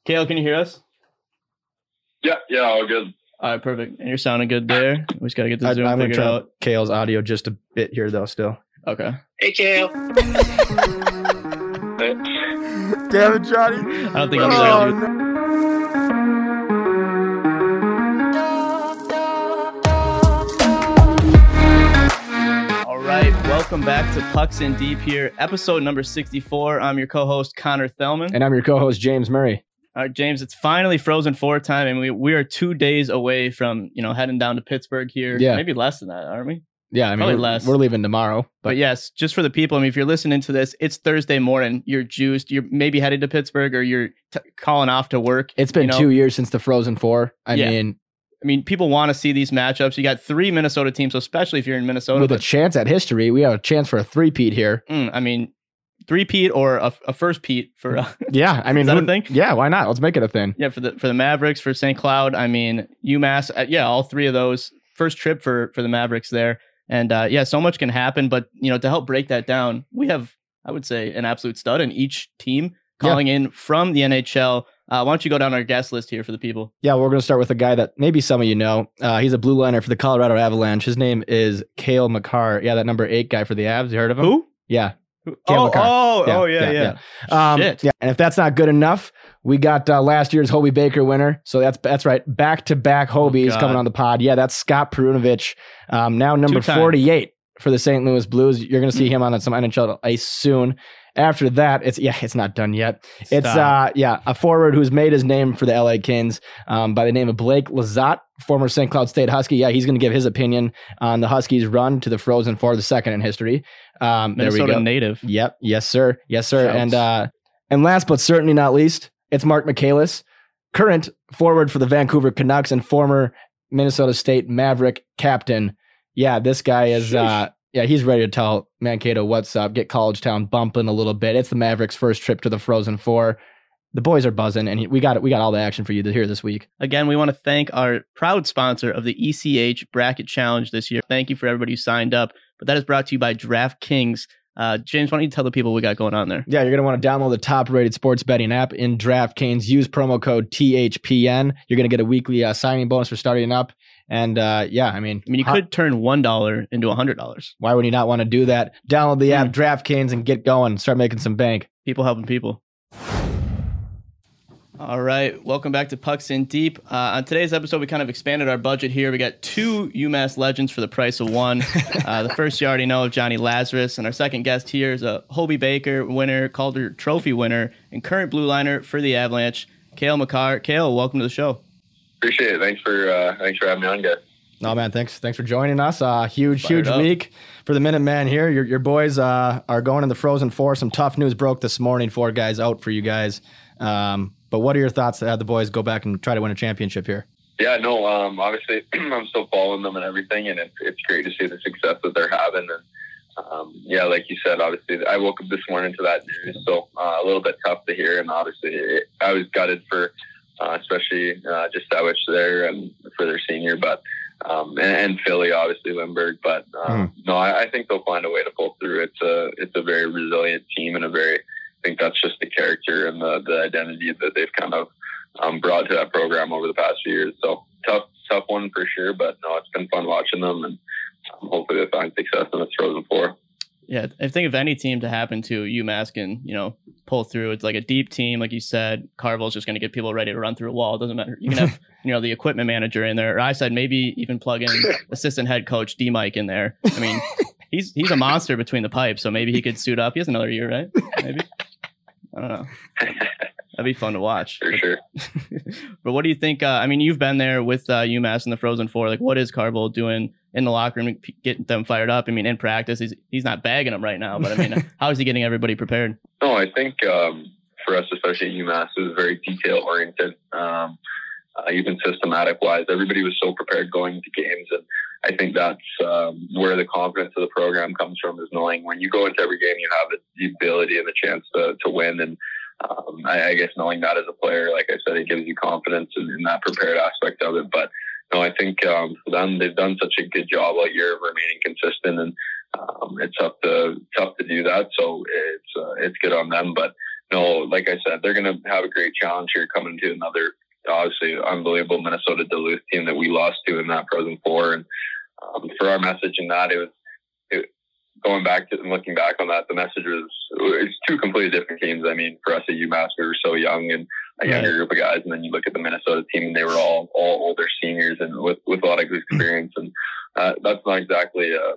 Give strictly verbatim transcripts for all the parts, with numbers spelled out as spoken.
Kale, can you hear us? Yeah, yeah, all good. All right, perfect. And you're sounding good there. We just got to get the Zoom I, I'm figured gonna try out. Kale's audio just a bit here, though, still. Okay. Hey, Kale. Hey. Damn it, Johnny. I don't think I'll be there. Oh, Dude. no. All right, welcome back to Pucks in Deep here, episode number sixty-four. I'm your co-host, Connor Thelman. And I'm your co-host, James Murray. All right, James, it's finally Frozen Four time, and we, we are two days away from, you know, heading down to Pittsburgh here. Yeah. Maybe less than that, aren't we? Yeah, I mean, Probably we're, less. we're leaving tomorrow. But, But, yes, just for the people, I mean, if you're listening to this, it's Thursday morning, you're juiced, you're maybe headed to Pittsburgh, or you're t- calling off to work. it's been you know? two years since the Frozen Four. I Yeah. mean, I mean, people want to see these matchups. You got three Minnesota teams, so especially if you're in Minnesota. with a but, chance at history, we have a chance for a three-peat here. mm, I mean, three-peat or a, a first-peat for uh, Yeah, I mean, Is that a who- thing? Yeah, why not? Let's make it a thing. yeah for the for the Mavericks, for Saint Cloud. I mean, UMass. Uh, yeah, all three of those. First trip for for the Mavericks there, and uh, yeah, so much can happen. But you know, to help break that down, we have, I would say, an absolute stud in each team calling in from the N H L. Uh, why don't you go down our guest list here for the people? Yeah, we're going to start with a guy that maybe some of you know. Uh, he's a blue liner for the Colorado Avalanche. His name is Cale Makar. Yeah, that number eight guy for the Avs. You heard of him? Who? Yeah. Who? Cale Oh, Makar. oh, oh, yeah, yeah. yeah. Um, Shit. yeah. And if that's not good enough, we got uh, last year's Hobie Baker winner. So that's that's right. Back to back Hobies God. coming on the pod. Yeah, that's Scott Perunovich. Um, now number Two-time. forty-eight for the Saint Louis Blues. You're going to see him on some N H L ice soon. After that, it's yeah, it's not done yet. It's Stop. uh yeah, a forward who's made his name for the L A Kings um, by the name of Blake Lizotte, former Saint Cloud State Husky. Yeah, he's going to give his opinion on the Huskies' run to the Frozen Four, the second in history. Um, there we Minnesota go. native. Yep. Yes, sir. Yes, sir. Shouts. And uh, and last but certainly not least, it's Mark Michaelis, current forward for the Vancouver Canucks and former Minnesota State Maverick captain. Yeah, this guy is. Uh, yeah, he's ready to tell Mankato what's up. Get College Town bumping a little bit. It's the Mavericks' first trip to the Frozen Four. The boys are buzzing, and he, we got we got all the action for you to hear this week. Again, we want to thank our proud sponsor of the E C H Bracket Challenge this year. Thank you for everybody who signed up. But that is brought to you by DraftKings. Uh, James, why don't you tell the people what we got going on there? Yeah, you're going to want to download the top-rated sports betting app in DraftKings. Use promo code T H P N. You're going to get a weekly uh, signing bonus for starting up. And uh, yeah, I mean, I mean, you how- could turn one dollar into one hundred dollars. why would you not want to do that? Download the app, Mm. DraftKings, and get going. Start making some bank. People helping people. All right, welcome back to Pucks in Deep. Uh, on today's episode, we kind of expanded our budget here. We got two UMass legends for the price of one. Uh, the first you already know of, Johnny Lazarus, and our second guest here is a Hobie Baker winner, Calder Trophy winner, and current blue liner for the Avalanche, Cale Makar. Cale, welcome to the show. Appreciate it. Thanks for uh, thanks for having me on, guys. No, man, thanks thanks for joining us. Uh, huge, Fired huge up. week for the Minuteman here. Your, your boys uh, are going in the Frozen Four. Some tough news broke this morning. Four guys out for you guys. Um, but what are your thoughts to have the boys go back and try to win a championship here? Yeah, no, um, obviously I'm still following them and everything, and it's it's great to see the success that they're having. And um, yeah, like you said, obviously I woke up this morning to that news, so uh, a little bit tough to hear. And obviously it, I was gutted for, uh, especially uh, just Savage there and for their senior, but um, and, and Philly, obviously Lindbergh. But um, no, I, I think they'll find a way to pull through. It's a it's a very resilient team and a very I think that's just the character and the, the identity that they've kind of um, brought to that program over the past few years. So tough, tough one for sure. But no, it's been fun watching them, and um, hopefully they find success in this Frozen Four. Yeah, I think if any team to happen to, UMass can, you know, pull through. It's like a deep team, like you said. Carvel's just going to get people ready to run through a wall. It doesn't matter. You can have, you know, the equipment manager in there. Or I said maybe even plug in assistant head coach D Mike in there. I mean, he's he's a monster between the pipes, so maybe he could suit up. He has another year, right? Maybe. I don't know. That'd be fun to watch. For but, sure. But what do you think? Uh, I mean, you've been there with uh, UMass in the Frozen Four. Like, what is Carvel doing in the locker room, getting them fired up? I mean, in practice, he's he's not bagging them right now, but I mean, how is he getting everybody prepared? No, I think um, for us, especially at UMass, it was very detail oriented. Um, uh, even systematic wise, everybody was so prepared going into games, and I think that's um, where the confidence of the program comes from, is knowing when you go into every game, you have the ability and the chance to to win. And um, I, I guess knowing that as a player, like I said, it gives you confidence in, in that prepared aspect of it. But no, I think um, for them, they've done such a good job all year of remaining consistent, and um, it's tough to tough to do that. So it's uh, it's good on them. But no, like I said, they're going to have a great challenge here coming to another, obviously, unbelievable Minnesota Duluth team that we lost to in that Frozen Four. And um, for our message in that, it was it, going back to and looking back on that, the message was it's two completely different teams. I mean, for us at UMass, we were so young and a younger group of guys, and then you look at the Minnesota team, and they were all all older seniors and with with a lot of experience, and uh, that's not exactly a.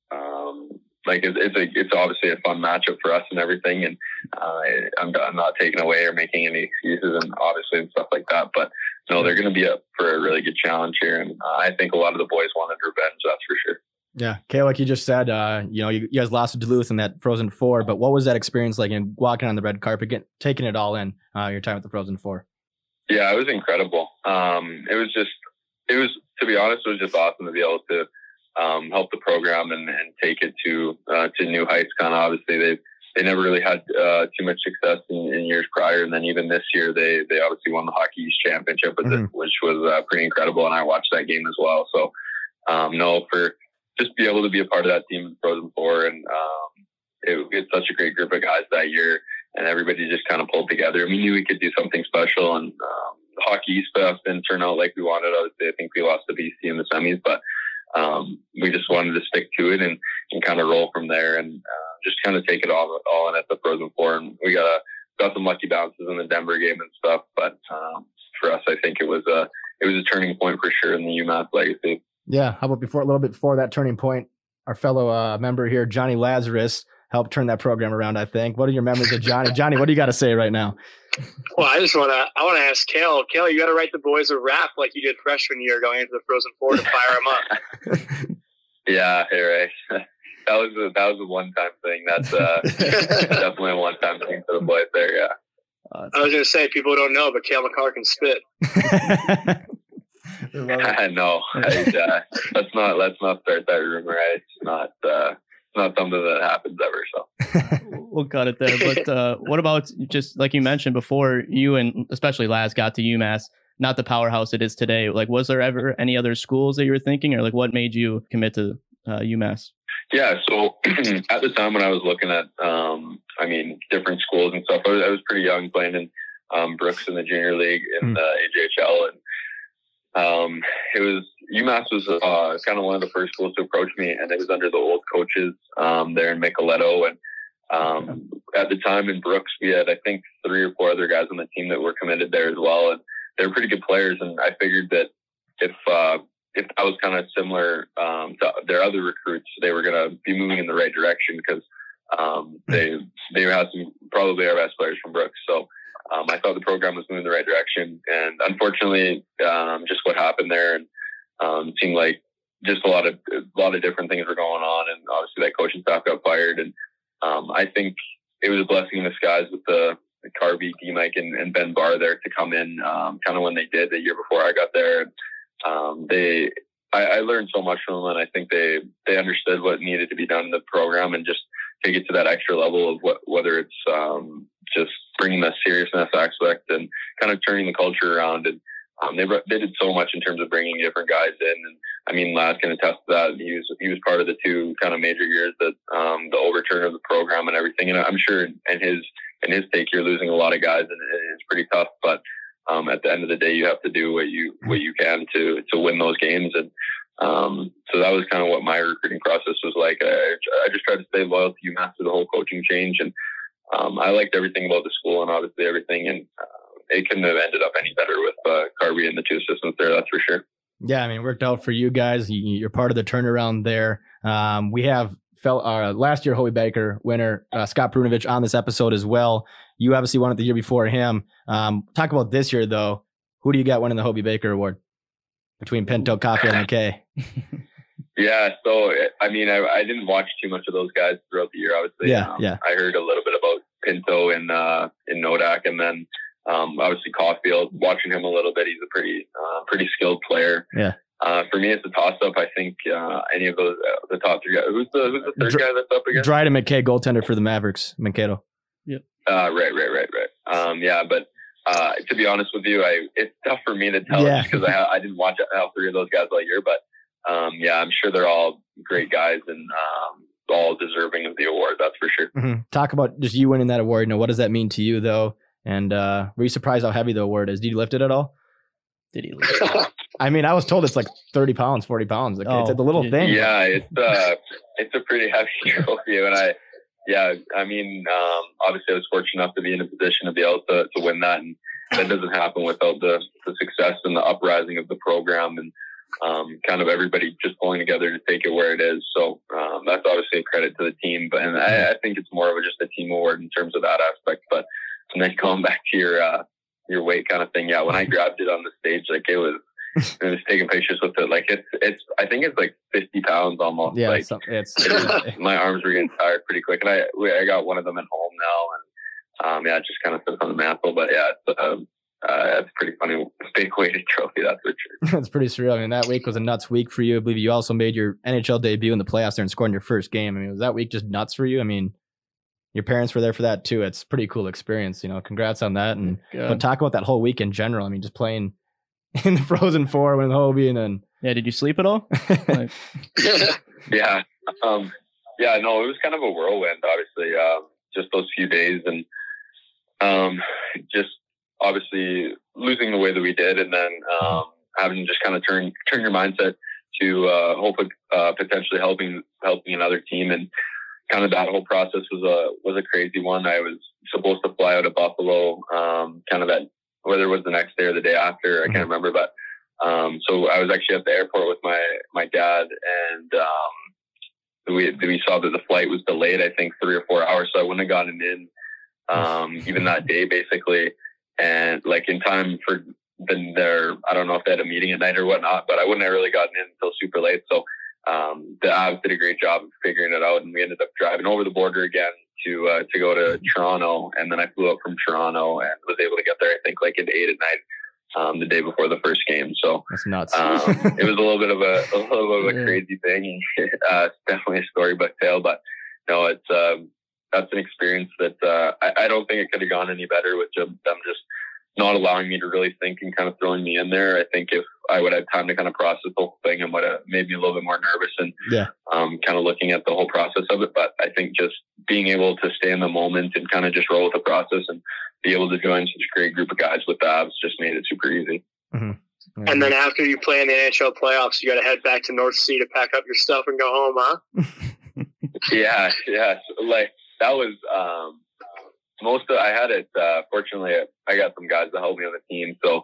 Um, Like it's it's, a, it's obviously a fun matchup for us and everything, and uh, I'm I'm not taking away or making any excuses, and obviously and stuff like that. But no, they're going to be up for a really good challenge here, and uh, I think a lot of the boys wanted revenge. That's for sure. Yeah, Kale, like you just said, uh, you know, you, you guys lost to Duluth in that Frozen Four, but what was that experience like in walking on the red carpet, getting, taking it all in? Uh, your time at the Frozen Four. Yeah, it was incredible. Um, it was just, it was to be honest, it was just awesome to be able to. Um, help the program and, and take it to uh, to new heights. Kind of obviously they they never really had uh, too much success in, in years prior, and then even this year they they obviously won the Hockey East Championship, with mm-hmm. it, which was uh, pretty incredible. And I watched that game as well. So um, no, for just be able to be a part of that team in Frozen Four, and um, it, it's such a great group of guys that year, and everybody just kind of pulled together. We knew we could do something special, and um, the Hockey East stuff didn't turn out like we wanted. Obviously, I think we lost to B C in the semis, but Um, we just wanted to stick to it and, and kind of roll from there, and uh, just kind of take it all all in at the Frozen Four. And we got a, got some lucky bounces in the Denver game and stuff. But um, for us, I think it was a it was a turning point for sure in the UMass legacy. Yeah. How about before a little bit before that turning point, our fellow uh, member here, Johnny Lazarus, helped turn that program around, I think. What are your memories of Johnny? Johnny, what do you got to say right now? Well, I just want to I want to ask Kale. Kale, you got to write the boys a rap like you did freshman year going into the Frozen Four to fire them up. Yeah, hey, right. That was a, that was a one time thing. That's uh, definitely a one time thing for the boys there. Yeah. Uh, I was going to say people don't know, but Kale McCarr can spit. No, I, uh, let's not let's not start that rumor. It's not. Uh, not something that happens ever, so we'll cut it there. But uh, what about just like you mentioned before, you and especially Laz got to UMass, not the powerhouse it is today. Like, was there ever any other schools that you were thinking, or like what made you commit to uh, UMass? Yeah, so at the time when I was looking at, um, I mean, different schools and stuff, I was, I was pretty young, playing in um, Brooks in the junior league in mm. the A J H L, and um, it was. UMass was uh, kind of one of the first schools to approach me, and it was under the old coaches um, there in Micheletto. And um, at the time in Brooks, we had, I think, three or four other guys on the team that were committed there as well. And they were pretty good players. And I figured that if uh, if that was kind of similar um, to their other recruits, they were going to be moving in the right direction, because um, they they had some probably our best players from Brooks. So um, I thought the program was moving in the right direction. And unfortunately, um, just what happened there, and Um, it seemed like just a lot of a lot of different things were going on, and obviously that coaching staff got fired. And um, I think it was a blessing in disguise with the, the Carvey, D-Mike, and, and Ben Barr there to come in um, kind of when they did the year before I got there. Um, they, I, I learned so much from them, and I think they they understood what needed to be done in the program, and just take it to that extra level of what whether it's um, just bringing the seriousness aspect and kind of turning the culture around. And Um, they they did so much in terms of bringing different guys in, and I mean, Laz can attest to that. He was he was part of the two kind of major years that um, the overturn of the program and everything. And I'm sure in his in his take, you're losing a lot of guys, and it's pretty tough. But um, at the end of the day, you have to do what you what you can to to win those games. And um, so that was kind of what my recruiting process was like. I, I just tried to stay loyal to UMass through the whole coaching change, and um, I liked everything about the school and obviously everything. And uh, it couldn't have ended up any better with uh, Carvey and the two assistants there, that's for sure. Yeah, I mean, it worked out for you guys. You're part of the turnaround there. Um, we have fell, uh, last year Hobey Baker winner uh, Scott Prunovich on this episode as well. You obviously won it the year before him. Um, talk about this year, though. Who do you got winning the Hobey Baker Award between Pinto, Caulfield, and McKay? Yeah, so, I mean, I, I didn't watch too much of those guys throughout the year, obviously. Yeah, um, yeah. I heard a little bit about Pinto in, uh, in Nodak, and then Um, obviously Caulfield, watching him a little bit, he's a pretty, uh, pretty skilled player. Yeah. Uh, for me, it's a toss up. I think, uh, any of those, uh, the top three guys, who's the, who's the third Dr- guy that's up again? Dryden McKay, goaltender for the Mavericks, Mankato. Yep. Uh, right, right, right, right. Um, yeah, but, uh, to be honest with you, I, it's tough for me to tell yeah. just because I, I didn't watch all three of those guys all year, but, um, yeah, I'm sure they're all great guys. And, um, all deserving of the award. That's for sure. Mm-hmm. Talk about just you winning that award. You know, what does that mean to you, though? And uh, were you surprised how heavy the award is? Did you lift it at all? Did he lift it? I mean, I was told it's like thirty pounds, forty pounds. Like, Oh, it's a little did- thing. Yeah, it's uh, it's a pretty heavy trophy, and I, yeah, I mean, um, obviously, I was fortunate enough to be in a position to be able to, to win that, and that doesn't happen without the, the success and the uprising of the program, and um, kind of everybody just pulling together to take it where it is. So um, that's obviously a credit to the team, but and I, I think it's more of a, just a team award in terms of that aspect. But and then going back to your uh, your weight kind of thing, yeah, when I grabbed it on the stage, like it was. I was taking pictures with it. Like it's, it's. I think it's like fifty pounds almost. Yeah, like it's, it's it, my arms were getting tired pretty quick, and I, we, I got one of them at home now, and um, yeah, it just kind of sits on the mantle. But yeah, it's, um, uh, it's pretty funny, big weighted trophy. That's for sure. That's pretty surreal. I mean, that week was a nuts week for you. I believe you also made your N H L debut in the playoffs there and scored in your first game. I mean, was that week just nuts for you? I mean, your parents were there for that too. It's a pretty cool experience. You know, congrats on that. And Good. but talk about that whole week in general. I mean, just playing in the Frozen Four with Hobie, and then Yeah, did you sleep at all? Like, Yeah, um, yeah, no, it was kind of a whirlwind. Obviously, um, just those few days, and um, just obviously losing the way that we did, and then um, having to just kind of turn turn your mindset to uh, hope uh, potentially helping helping another team, and kind of that whole process was a was a crazy one. I was supposed to fly out of Buffalo, um, kind of that whether it was the next day or the day after, I can't remember, but um, so I was actually at the airport with my my dad, and um, we we saw that the flight was delayed, I think three or four hours, so I wouldn't have gotten in um, even that day, basically, and like in time for the, their, I don't know if they had a meeting at night or whatnot, but I wouldn't have really gotten in until super late. So um, the Avs did a great job of figuring it out, and we ended up driving over the border again to uh, to go to Toronto, and then I flew up from Toronto and was able to get there, I think, like at eight at night. Um, the day before the first game, so that's nuts. um, it was a little bit of a, a little bit of a Yeah. crazy thing. Uh, it's definitely a storybook tale, but no, it's um, that's an experience that uh, I, I don't think it could have gone any better with them just not allowing me to really think and kind of throwing me in there. I think if I would have time to kind of process the whole thing, and would have made me a little bit more nervous and Yeah. um, kind of looking at the whole process of it. But I think just being able to stay in the moment and kind of just roll with the process and be able to join such a great group of guys with the Avs just made it super easy. Mm-hmm. And then after you play in the N H L playoffs, you got to head back to North Sea to pack up your stuff and go home, huh? yeah, yeah. So, like that was um, most of. I had it. Uh, fortunately, I got some guys to help me on the team. So,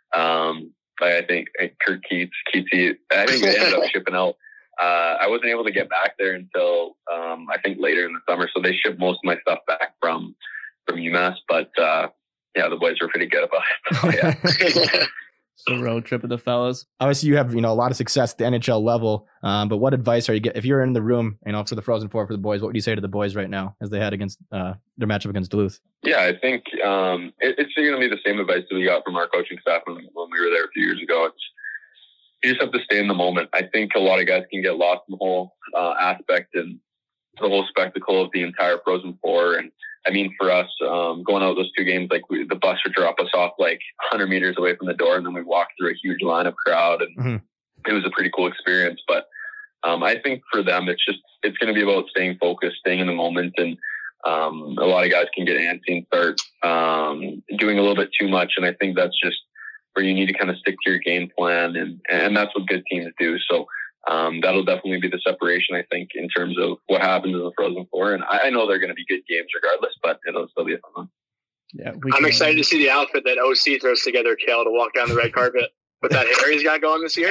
um, like I think uh, Kurt Keats, Keatsy. I think they ended up shipping out. Uh, I wasn't able to get back there until um, I think later in the summer. So they shipped most of my stuff back from from UMass. But uh, yeah, the boys were pretty good about it. So, yeah. the road trip with the fellas. Obviously, you have you know a lot of success at the N H L level. Um, but what advice are you get if you're in the room, you know, for the Frozen Four for the boys? What would you say to the boys right now as they had against uh, their matchup against Duluth? Yeah, I think um, it, it's going to be the same advice that we got from our coaching staff when, when we were there a few years ago. It's you just have to stay in the moment. I think a lot of guys can get lost in the whole uh, aspect and the whole spectacle of the entire Frozen Four. And I mean, for us, um, going out those two games, like we, the bus would drop us off like one hundred meters away from the door, and then we walked through a huge line of crowd, and Mm-hmm. it was a pretty cool experience. But um, I think for them, it's just it's going to be about staying focused, staying in the moment, and um, a lot of guys can get antsy and start um, doing a little bit too much. And I think that's just where you need to kind of stick to your game plan, and and that's what good teams do. So. Um, that'll definitely be the separation, I think, in terms of what happens in the Frozen Four. And I, I know they're going to be good games regardless, but it'll still be a fun one. Yeah, we I'm can- excited to see the outfit that O C throws together, Kale, to walk down the red carpet with that hair he's got going this year.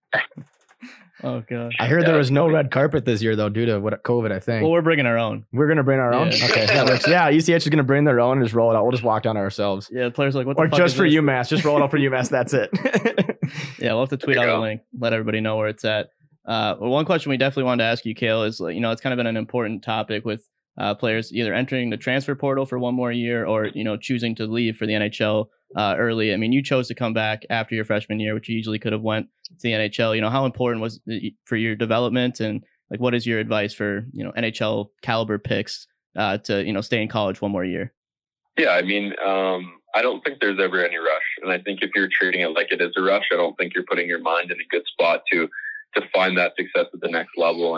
Oh god. I heard Yeah. there was no red carpet this year though, due to what COVID. I think Well, we're bringing our own. we're gonna bring our own. Yeah. Okay, that works. Yeah, U C H is gonna bring their own and just roll it out. We'll just walk down ourselves, Yeah, the players are like, what the or fuck just is for this? UMass. Just roll it out for UMass. That's it. Yeah, we'll have to tweet There out you a go. link, let everybody know where it's at. Uh, well, one question we definitely wanted to ask you, Kale, is like, you know, it's kind of been an important topic with uh, players either entering the transfer portal for one more year or, you know, choosing to leave for the N H L uh, early. I mean, you chose to come back after your freshman year, which you easily could have went to the N H L. You know, how important was it for your development, and like, what is your advice for, you know, N H L caliber picks uh, to, you know, stay in college one more year? Yeah, I mean, um, I don't think there's ever any rush. And I think if you're treating it like it is a rush, I don't think you're putting your mind in a good spot to to find that success at the next level. And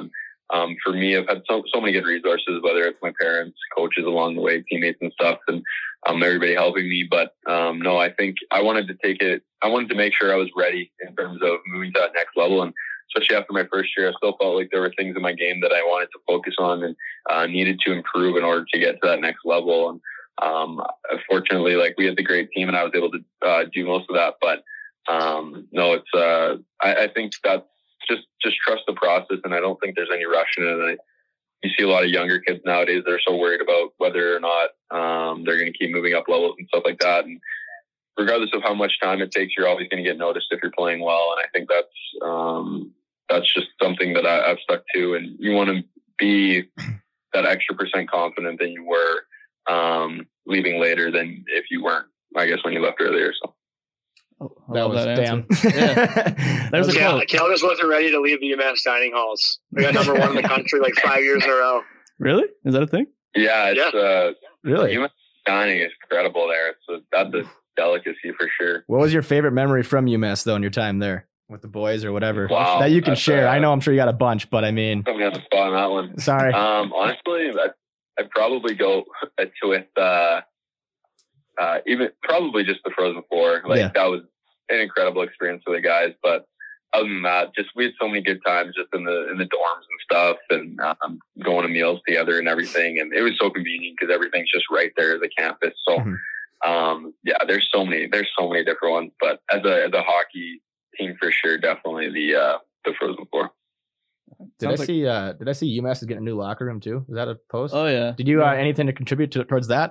um, for me, I've had so, so many good resources, whether it's my parents, coaches along the way, teammates and stuff, and um, everybody helping me. But um, no, I think I wanted to take it, I wanted to make sure I was ready in terms of moving to that next level. And especially after my first year, I still felt like there were things in my game that I wanted to focus on and uh, needed to improve in order to get to that next level. And um, fortunately, like we had the great team and I was able to uh, do most of that. But um, no, it's, uh, I, I think that's just, just trust the process. And I don't think there's any rush in it. And I, you see a lot of younger kids nowadays, they're so worried about whether or not um, they're going to keep moving up levels and stuff like that. And regardless of how much time it takes, you're always going to get noticed if you're playing well. And I think that's, um, that's just something that I, I've stuck to. And you want to be that extra percent confident than you were um, leaving later than if you weren't, I guess, when you left earlier. So. Oh, That was that damn. Yeah. There's a Cal, quote. Cal just wasn't ready to leave the UMass dining halls. We got number one in the country like five years in a row. Really? Is that a thing? Yeah, it's Yeah. uh, Really? human dining is incredible there. It's a, that's a delicacy for sure. What was your favorite memory from UMass though in your time there with the boys or whatever Wow, that you can that's, share? uh, I know I'm sure you got a bunch, but I mean, Put me on the spot on that one. sorry. Um, honestly, I, I'd probably go to with uh, uh, even probably just the Frozen Four. Like Yeah. that was an incredible experience for the guys. But other than that, just we had so many good times just in the in the dorms and stuff, and um, going to meals together and everything. And it was so convenient because everything's just right there at the campus. So Mhm. um, yeah, there's so many there's so many different ones. But as a as a hockey team, for sure, definitely the uh, the Frozen Four. Did I Sounds like- see? Uh, did I see UMass is getting a new locker room too? Is that a post? Oh yeah. Did you uh, Yeah. anything to contribute to, towards that?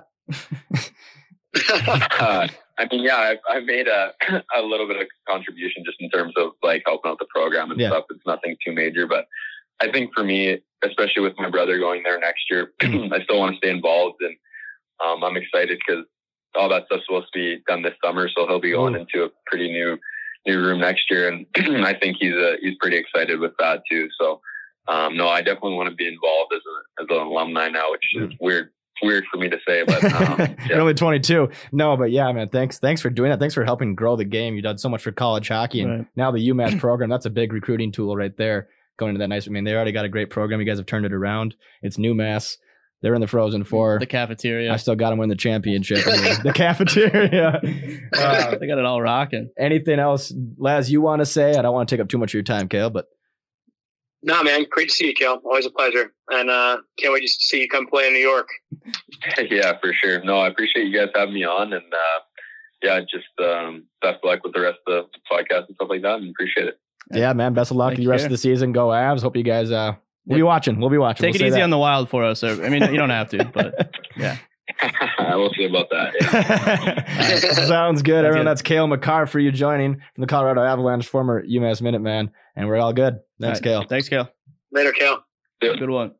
uh, I mean, yeah, I've, I've made a, a little bit of contribution just in terms of like helping out the program and Yeah. stuff. It's nothing too major, but I think for me, especially with my brother going there next year, I still want to stay involved, and um, I'm excited because all that stuff's supposed to be done this summer, so he'll be going Ooh. into a pretty new new room next year, and I think he's uh, he's pretty excited with that too. So, um, no, I definitely want to be involved as a as an alumni now, which is weird. It's weird for me to say, but um, You're yeah. only twenty-two. No, but yeah, man. Thanks, thanks for doing that. Thanks for helping grow the game. You've done so much for college hockey, and Right. now the UMass program. That's a big recruiting tool right there. Going to that nice. I mean, they already got a great program. You guys have turned it around. It's UMass. They're in the Frozen Four. The cafeteria. I still got them win the championship. I mean, the cafeteria. Uh, they got it all rocking. anything else, Laz, you want to say? I don't want to take up too much of your time, Kale, but Nah, man, great to see you, Cal. Always a pleasure. And uh, can't wait to see you come play in New York. Yeah, for sure. No, I appreciate you guys having me on, and uh, yeah, just um, best of luck with the rest of the podcast and stuff like that, and appreciate it. yeah, man, best of luck Thank the rest you. of the season. Go Avs. Hope you guys, uh, we'll be watching. We'll be watching. Take We'll it say easy that. on the Wild for us. Or, I mean, you don't have to, but yeah. I will see about that. Yeah. Sounds good. Sounds Everyone, good. that's Kale McCarr for you joining from the Colorado Avalanche, former UMass Minuteman, and we're all good. Thanks, All Kale. right. Thanks, Kale. Later, Cal. Good one.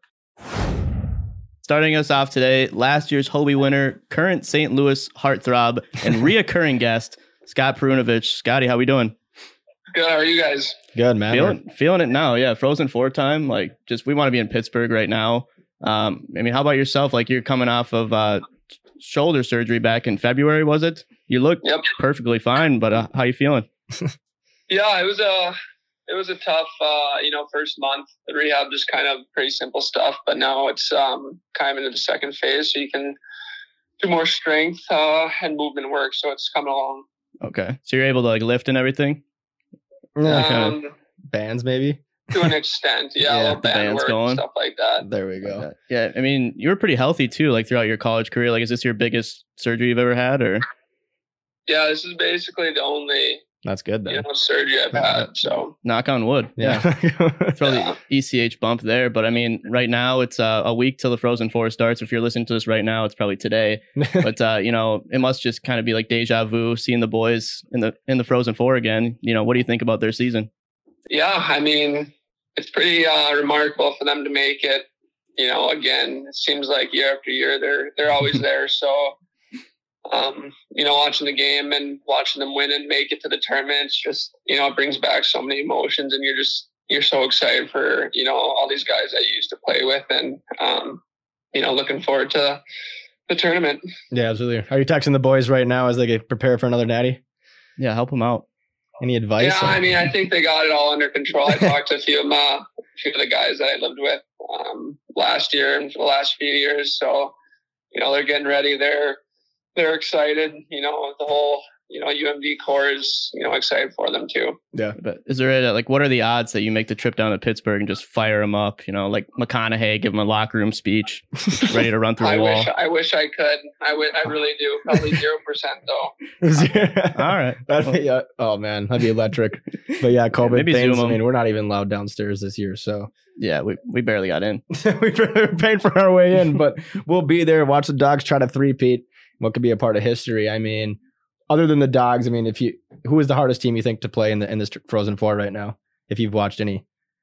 Starting us off today, last year's Hobie winner, current Saint Louis heartthrob, and reoccurring guest, Scott Perunovich. Scotty, how we doing? Good. How are you guys? Good, man. Feeling feeling it now, yeah. Frozen Four time, like just we want to be in Pittsburgh right now. Um, I mean, how about yourself? Like you're coming off of uh, shoulder surgery back in February, was it? You look Yep. perfectly fine, but uh, how you feeling? Yeah, it was a it was a tough uh, you know first month. The rehab just kind of pretty simple stuff, but now it's um, kind of into the second phase, so you can do more strength uh, and movement work. So it's coming along. Okay, so you're able to like lift and everything. Yeah, Okay. Um, bands, maybe. to an extent, yeah, Yeah, a little the band band's work going. and stuff like that. There we go. Yeah, I mean, you were pretty healthy too, like throughout your college career. Like, is this your biggest surgery you've ever had, or Yeah, this is basically the only That's good you then. know surgery I've had. So knock on wood? Yeah. Throw Yeah. the E C H bump there, but I mean, right now it's uh, a week till the Frozen Four starts. If you're listening to this right now, it's probably today. But uh, you know, it must just kind of be like deja vu, seeing the boys in the in the Frozen Four again. You know, what do you think about their season? yeah, I mean, it's pretty uh, remarkable for them to make it. You know, again, it seems like year after year they're they're always there. So, um, you know, watching the game and watching them win and make it to the tournament, it's just you know, it brings back so many emotions, and you're just you're so excited for you know all these guys that you used to play with, and um, you know, looking forward to the tournament. Yeah, absolutely. Are you texting the boys right now as they get prepared for another natty? Yeah, help them out. Any advice? Yeah, I mean, I think they got it all under control. I talked to a few of, my, a few of the guys that I lived with um, last year and for the last few years. So, you know, they're getting ready. They're they're excited. You know, the whole you know U M D core is you know excited for them too. Yeah. But is there a, like what are the odds that you make the trip down to Pittsburgh and just fire them up? You know, like McConaughey, give them a locker room speech, ready to run through I a wall. wish I wish I could. I would. I really do. Probably zero percent though. All right. That'd be, uh, oh man, that'd be electric. But yeah, COVID maybe things. Zoom I 'em. mean, we're not even allowed downstairs this year, so Yeah, we, we barely got in. we paid for our way in. But we'll be there. Watch the Dogs try to three-peat. What could be a part of history? I mean, other than the Dogs, I mean, if you who is the hardest team you think to play in the in this Frozen Four right now? If you've watched any,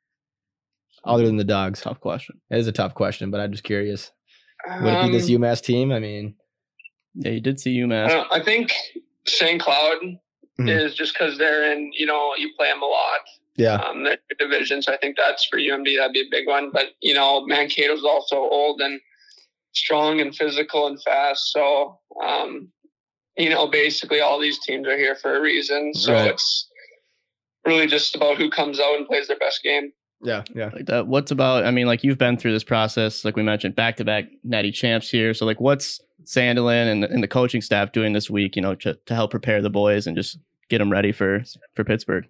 other than the Dogs, Tough question. it is a tough question. But I'm just curious. Would it be this Um, UMass team? I mean, Yeah, you did see I, UMass. don't- I think Saint Cloud Mhm. is just because they're in. You know, you play them a lot. yeah, Um, their division, so I think that's for U M D. That'd be a big one. But you know, Mankato's also old and strong and physical and fast. So, um, you know, basically all these teams are here for a reason. So Right. it's really just about who comes out and plays their best game. yeah, yeah. Like that. What's about? I mean, like you've been through this process, like we mentioned, back to back Natty champs here. So, like, what's Sandelin and, and the coaching staff doing this week? You know, to, to help prepare the boys and just get them ready for for Pittsburgh.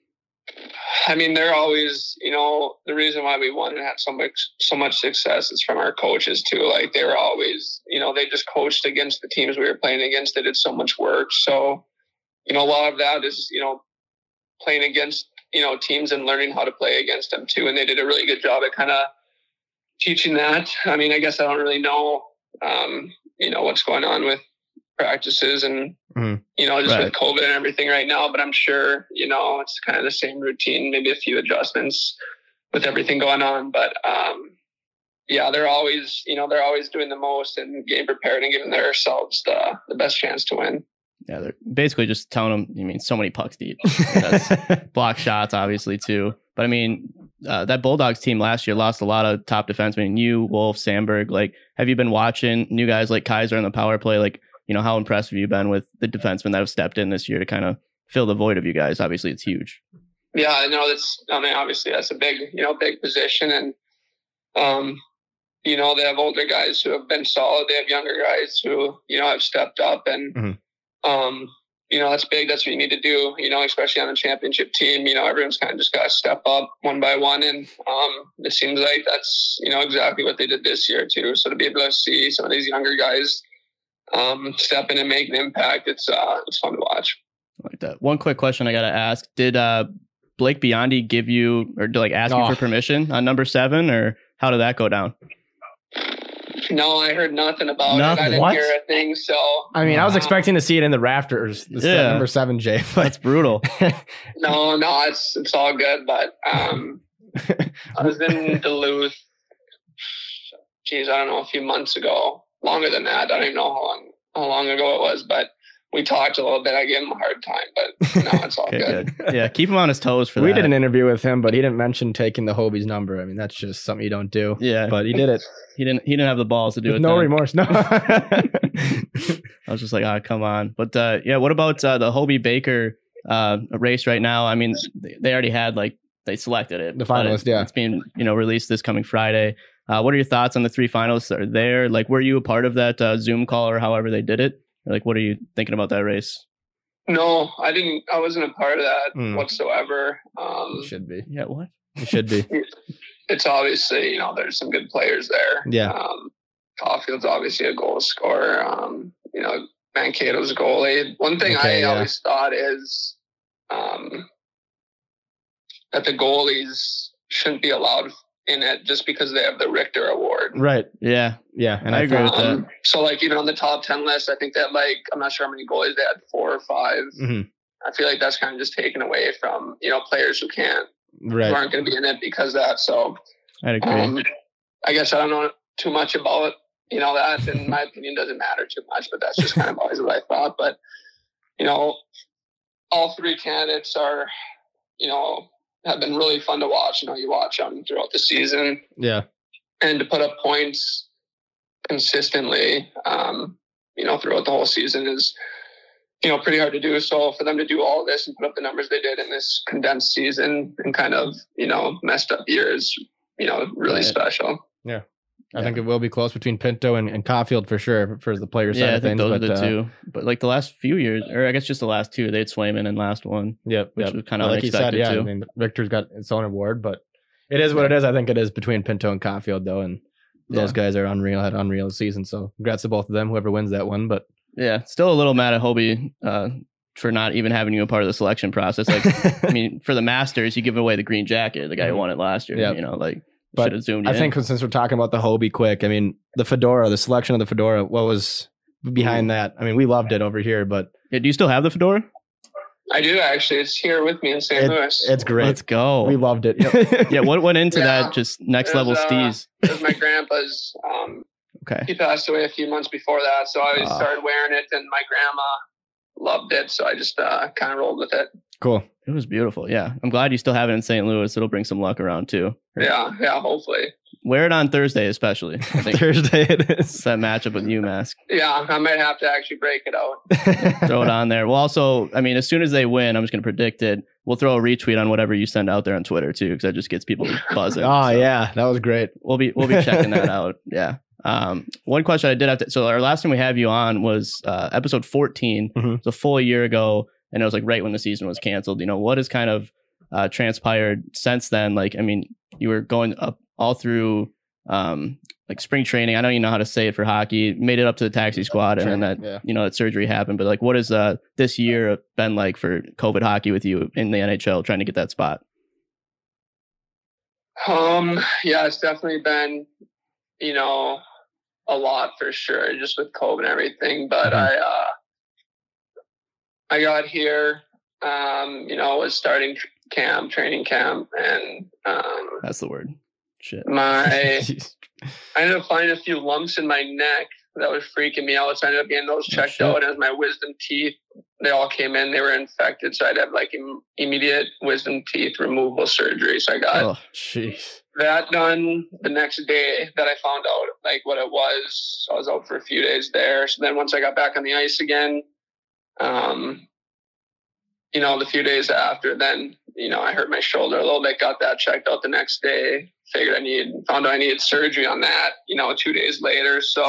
I mean, they're always, you know, the reason why we won and had so much so much success is from our coaches too. Like they were always, you know, they just coached against the teams we were playing against. They did so much work. So, you know, a lot of that is, you know, playing against, you know, teams and learning how to play against them too. And they did a really good job at kind of teaching that. I mean, I guess I don't really know, um, you know, what's going on with practices and, Mhm. you know, just Right. with COVID and everything right now, but I'm sure, you know, it's kind of the same routine, maybe a few adjustments with everything going on. But, um, yeah, they're always, you know, they're always doing the most and getting prepared and giving themselves the, the best chance to win. Yeah, they're basically just telling them. I mean, so many pucks deep. That's block shots, obviously too. But I mean, uh, that Bulldogs team last year lost a lot of top defensemen. I mean, you, Wolf, Sandberg. Like, have you been watching new guys like Kaiser on the power play? Like, you know, how impressed have you been with the defensemen that have stepped in this year to kind of fill the void of you guys? Obviously, it's huge. Yeah, I know that's, I mean, obviously that's a big, you know, big position. And, um, you know, they have older guys who have been solid. They have younger guys who, you know, have stepped up and, Mhm. um, you know, that's big. That's what you need to do, you know, especially on a championship team. You know, everyone's kind of just got to step up one by one. And um, it seems like that's, you know, exactly what they did this year too. So to be able to see some of these younger guys um, step in and make an impact, it's uh, it's fun to watch. Like that. One quick question I got to ask: Did uh, Blake Biondi give you or like ask you Oh. for permission on number seven, or how did that go down? No, I heard nothing about Nothing? it. I didn't What? hear a thing. So I mean, I was uh, expecting to see it in the rafters. This Yeah. number seven, Jay. But That's brutal. No, no, it's it's all good. But um, I was in Duluth. Geez, I don't know, a few months ago. Longer than that. I don't even know how long how long ago it was. But we talked a little bit. I gave him a hard time, but no, it's all Okay, good. good. Yeah, keep him on his toes for we that. did an interview with him, but he didn't mention taking the Hobie's number. I mean, that's just something you don't do. Yeah, But he did it. he didn't. He didn't have the balls to do With it. no then. remorse. No. I was just like, ah, come on. But uh, yeah, what about uh, the Hobie Baker uh, race right now? I mean, they, they already had like they selected it. The but finalist, it- yeah. It's being you know released this coming Friday. Uh, what are your thoughts on the three finalists that are there? Like, were you a part of that uh, Zoom call or however they did it? Or, like, what are you thinking about that race? No, I didn't. I wasn't a part of that Hmm. whatsoever. Um, You should be. Yeah, what? You should be. it's obviously, you know, there's some good players there. Yeah. Um, Caulfield's obviously a goal scorer. Um, you know, Mankato's a goalie. One thing Okay, I yeah. always thought is um, that the goalies shouldn't be allowed in it just because they have the Richter Award. Right. Yeah, Yeah. And I I, agree thought, with that. Um, so, like, even on the top ten list, I think that, like, I'm not sure how many goalies they had, four or five. Mhm. I feel like that's kind of just taken away from, you know, players who can't, who Right. aren't going to be in it because of that. So, I'd agree. um, I guess I don't know too much about, you know, that. In my opinion, doesn't matter too much, but that's just kind of always what I thought. But, you know, all three candidates are, you know, have been really fun to watch. You know, you watch them throughout the season Yeah. and to put up points consistently, um, you know, throughout the whole season is, you know, pretty hard to do. So for them to do all this and put up the numbers they did in this condensed season and kind of, you know, messed up year is, you know, really Right. special. Yeah. I Yeah. think it will be close between Pinto and, and Caulfield for sure for the player side Yeah, I of think things. those but, are the uh, two. But like the last few years, or I guess just the last two, they had Swayman in last one, Yep. which yep. was kind of Well, like you said, unexpected yeah. too. I mean, Victor's got its own award, but it is what it is. I think it is between Pinto and Caulfield, though, and those Yeah. guys are unreal, had unreal season. So congrats to both of them, whoever wins that one. But Yeah, still a little mad at Hobie uh, for not even having you a part of the selection process. Like, I mean, for the Masters, you give away the green jacket, the guy who won it last year. Yep. You know, like But should have zoomed I in. think since we're talking about the Hobie quick, I mean, the fedora, the selection of the fedora, what was behind that? I mean, we loved it over here, but Yeah, do you still have the fedora? I do actually. It's here with me in Saint it- Louis. it's great. Let's go. We loved it. yeah, what went into Yeah. that just next It was, level uh, steez? It was my grandpa's. Um, Okay. he passed away a few months before that, so I Ah. started wearing it, and my grandma loved it, so I just uh, kind of rolled with it. Cool. It was beautiful. Yeah. I'm glad you still have it in Saint Louis. It'll bring some luck around too. Yeah, yeah, hopefully. Wear it on Thursday, especially. I think Thursday it it's is. that matchup with UMass. Yeah, I might have to actually break it out. Throw it on there. We'll also, I mean, as soon as they win, I'm just going to predict it. We'll throw a retweet on whatever you send out there on Twitter too, because that just gets people buzzing. Oh So yeah, that was great. We'll be we'll be checking that out. Yeah. Um, one question I did have to. So our last time we have you on was uh, episode fourteen. Mhm. It was a full year ago, and it was like right when the season was canceled. You know, what has kind of uh, transpired since then? Like, I mean, you were going up all through um, like spring training. I don't even know how to say it for hockey. Made it up to the taxi squad, and then that Yeah. you know that surgery happened. But like, what has uh, this year been like for COVID hockey with you in the N H L, trying to get that spot? Um, yeah, it's definitely been, you know, a lot for sure, just with COVID and everything. But Mhm. I, uh, I got here, um, you know, was starting tr- camp, training camp, and um, That's the word. Shit. my I ended up finding a few lumps in my neck that was freaking me out. So I ended up getting those checked shit. out. As my wisdom teeth, they all came in. They were infected, so I'd have like Im- immediate wisdom teeth removal surgery. So I got Oh, Jeez. that done the next day that I found out like what it was. So I was out for a few days there. So then once I got back on the ice again, um, you know, the few days after, then, you know, I hurt my shoulder a little bit, got that checked out the next day, figured I needed, found out I needed surgery on that, you know, two days later. So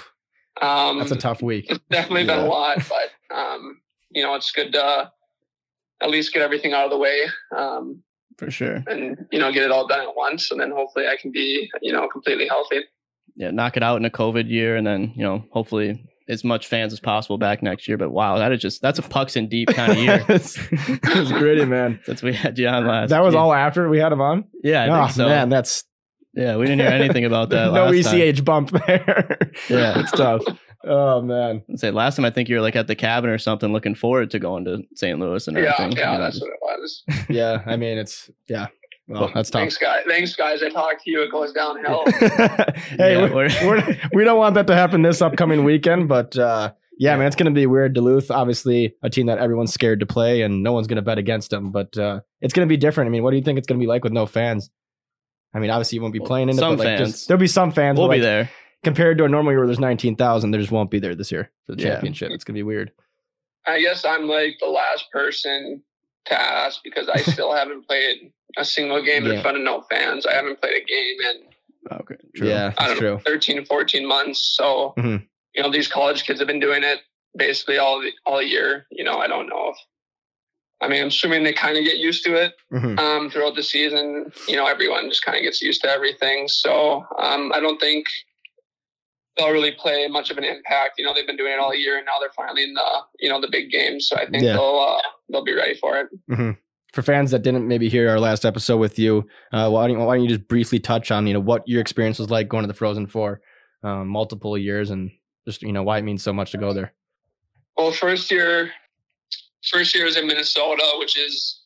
um, That's a tough week. it's definitely been Yeah. a lot, but, um, you know, it's good to at least get everything out of the way. Um, for sure. and, you know, get it all done at once. And then hopefully I can be, you know, completely healthy. Yeah, knock it out in a COVID year, and then you know, hopefully as much fans as possible back next year. But wow, that is just that's a pucks in deep kind of year it was gritty, man. since we had you on last. That was Jeez. all after we had him on. Yeah, I oh think so. man, that's Yeah, we didn't hear anything about that. no last E C H bump there. Yeah. it's tough. Oh man. Time. Say last time I think you were like at the cabin or something, looking forward to going to Saint Louis and Yeah, everything. yeah, You know, that's just- what it was. Yeah, I mean it's yeah. Well, that's tough. Thanks, guys. Thanks, guys. I talked to you. It goes downhill. hey, Yeah, we're, we're- we're, we don't want that to happen this upcoming weekend, but uh, yeah, man, it's going to be weird. Duluth, obviously, a team that everyone's scared to play, and no one's going to bet against them. But uh, it's going to be different. I mean, what do you think it's going to be like with no fans? I mean, obviously, you won't be Well, playing in it, some but like, fans. just, there'll be some fans. We'll but, be like, there. compared to a normal year where there's nineteen thousand, there just won't be there this year for the Yeah. championship. It's going to be weird. I guess I'm like the last person to ask because I still haven't played a single game Yeah. in front of no fans. I haven't played a game in, Okay, true. Yeah, I that's don't know, true. thirteen, fourteen months. So, Mhm. you know, these college kids have been doing it basically all the, all year. You know, I don't know if, I mean, I'm assuming they kind of get used to it Mhm. um, throughout the season. You know, everyone just kind of gets used to everything. So um, I don't think they'll really play much of an impact. You know, they've been doing it all year, and now they're finally in the, you know, the big games. So I think Yeah. they'll uh, they'll be ready for it. Mhm. For fans that didn't maybe hear our last episode with you, uh, why, don't, why don't you just briefly touch on, you know, what your experience was like going to the Frozen Four, um, multiple years, and just, you know, why it means so much to go there. Well, first year, first year was in Minnesota, which is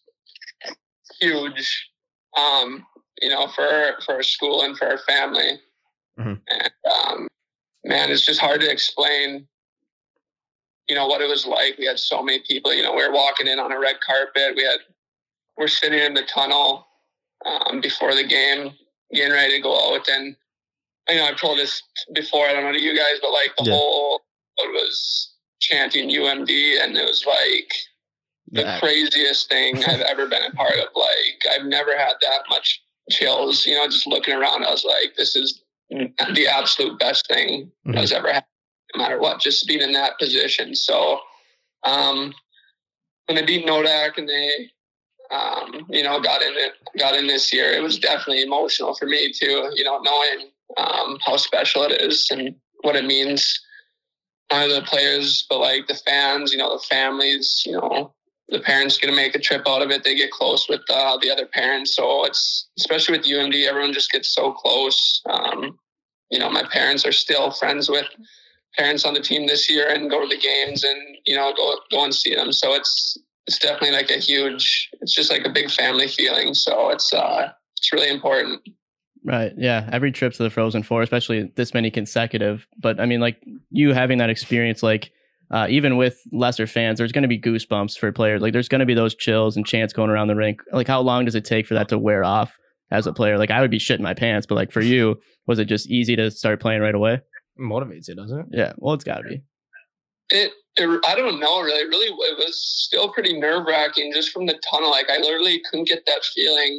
huge, um, you know, for for our school and for our family. Mhm. And um, man, it's just hard to explain, you know, what it was like. We had so many people. You know, we were walking in on a red carpet. We had we're sitting in the tunnel um, before the game, getting ready to go out. And you know, I've told this before. I don't know to you guys, but like the Yeah. whole it was chanting U M D, and it was like the Yeah. craziest thing I've ever been a part of. Like, I've never had that much chills, you know, just looking around. I was like, this is the absolute best thing Mhm. that's ever happened, no matter what, just being in that position. So, um, when they beat Nodak and they, um, you know, got in it, got in this year, it was definitely emotional for me too, you know, knowing, um, how special it is and what it means. Not only the players, but like the fans, you know, the families, you know, the parents get to make a trip out of it. They get close with uh, the other parents. So it's, especially with U M D, everyone just gets so close. Um, you know, my parents are still friends with parents on the team this year and go to the games and, you know, go, go and see them. So it's, it's definitely like a huge, it's just like a big family feeling. So it's, uh, it's really important. Right. Yeah. Every trip to the Frozen Four, especially this many consecutive. But I mean, like you having that experience, like uh, even with lesser fans, there's going to be goosebumps for players. Like there's going to be those chills and chants going around the rink. Like how long does it take for that to wear off as a player? Like I would be shitting my pants, but like for you, was it just easy to start playing right away? Motivates it, doesn't it? Yeah. Well, it's got to be. It, it, I don't know, really. Really, it was still pretty nerve wracking just from the tunnel. Like I literally couldn't get that feeling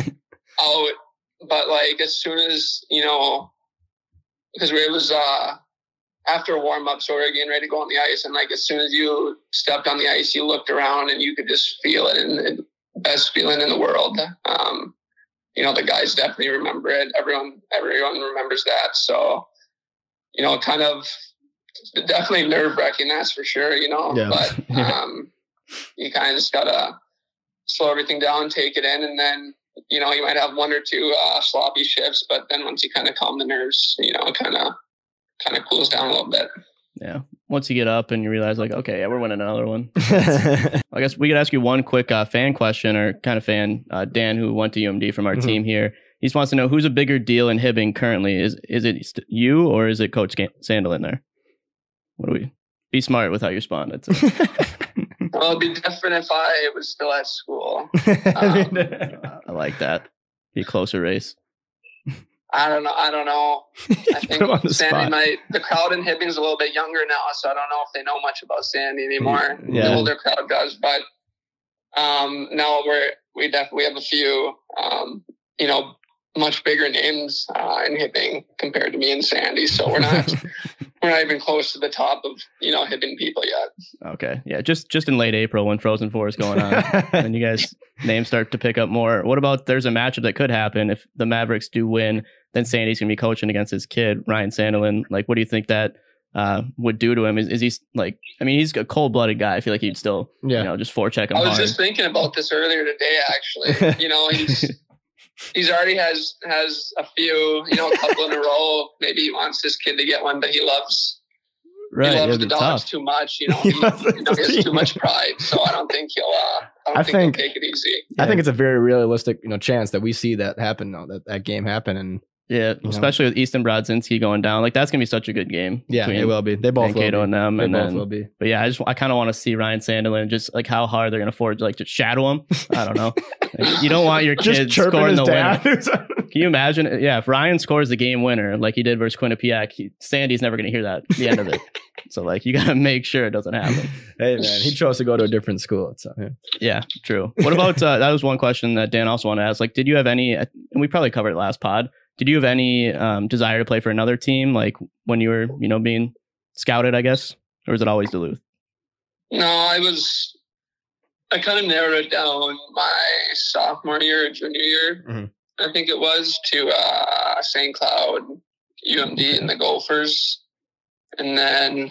out. But like as soon as, you know, because it was uh, after warm up, so we were getting ready to go on the ice, and like as soon as you stepped on the ice, you looked around and you could just feel it, and the best feeling in the world. Um, you know, the guys definitely remember it. Everyone, everyone remembers that. So, you know, kind of definitely nerve wracking, that's for sure. You know, Yeah. but um, you kind of just gotta slow everything down, take it in, and then, you know, you might have one or two uh, sloppy shifts, but then once you kind of calm the nerves, you know, it kind of kind of cools down a little bit. Yeah. Once you get up and you realize like, okay, yeah, we're winning another one. I guess we could ask you one quick uh, fan question or kind of fan, uh, Dan, who went to U M D from our Mhm. team here. He just wants to know who's a bigger deal in Hibbing currently. Is is it st- you or is it Coach Scan- Sandel in there? What do we be smart with how you respond? It's, uh, Well, it'd be different if I was still at school. I like that. Be a closer race. I don't know. I don't know. I Put him on the think Sandy spot. might. The crowd in Hibbing's a little bit younger now, so I don't know if they know much about Sandy anymore. Yeah. The older crowd does, but um, no, we're we definitely have a few, um, you know, much bigger names uh, in Hibbing compared to me and Sandy. So we're not we're not even close to the top of, you know, Hibbing people yet. Okay. Yeah. Just just in late April when Frozen Four is going on. And you guys names start to pick up more. What about there's a matchup that could happen if the Mavericks do win, then Sandy's gonna be coaching against his kid, Ryan Sandelin. Like, what do you think that uh, would do to him? Is is he like, I mean, he's a cold blooded guy. I feel like he'd still, Yeah. you know, just forecheck him I was hard. just thinking about this earlier today, actually. You know, he's he's already has has a few, you know, a couple in a row. Maybe he wants this kid to get one, but he loves right. he loves It'd the be dogs tough. too much. You know, He he, loves you know, he has the too much pride. So I don't think he'll. Uh, I don't I think, think- he'll take it easy. I think it's a very realistic, you know, chance that we see that happen, though, that that game happen, and Yeah. know. Especially with Easton Brodzinski going down. Like, that's gonna be such a good game. yeah, between it will be. They both will Mankato be. and them. They And both then, will be. but yeah, I just I kind of want to see Ryan Sandelin, just like how hard they're gonna afford to like to shadow him. I don't know. Like, you don't want your Just kid chirping scoring his the winner. dad. Can you imagine? Yeah, if Ryan scores the game winner like he did versus Quinnipiac, he, Sandy's never going to hear that at the end of it. So like you got to make sure it doesn't happen. Hey man, he chose to go to a different school. So yeah. Yeah, true. What about uh, that was one question that Dan also wanted to ask. Like, did you have any? And we probably covered it last pod. Did you have any um, desire to play for another team, like when you were, you know, being scouted? I guess, or is it always Duluth? No, I was. I kind of narrowed it down my sophomore year, junior year. Mhm. I think it was to uh, Saint Cloud, U M D, and the Gophers, and then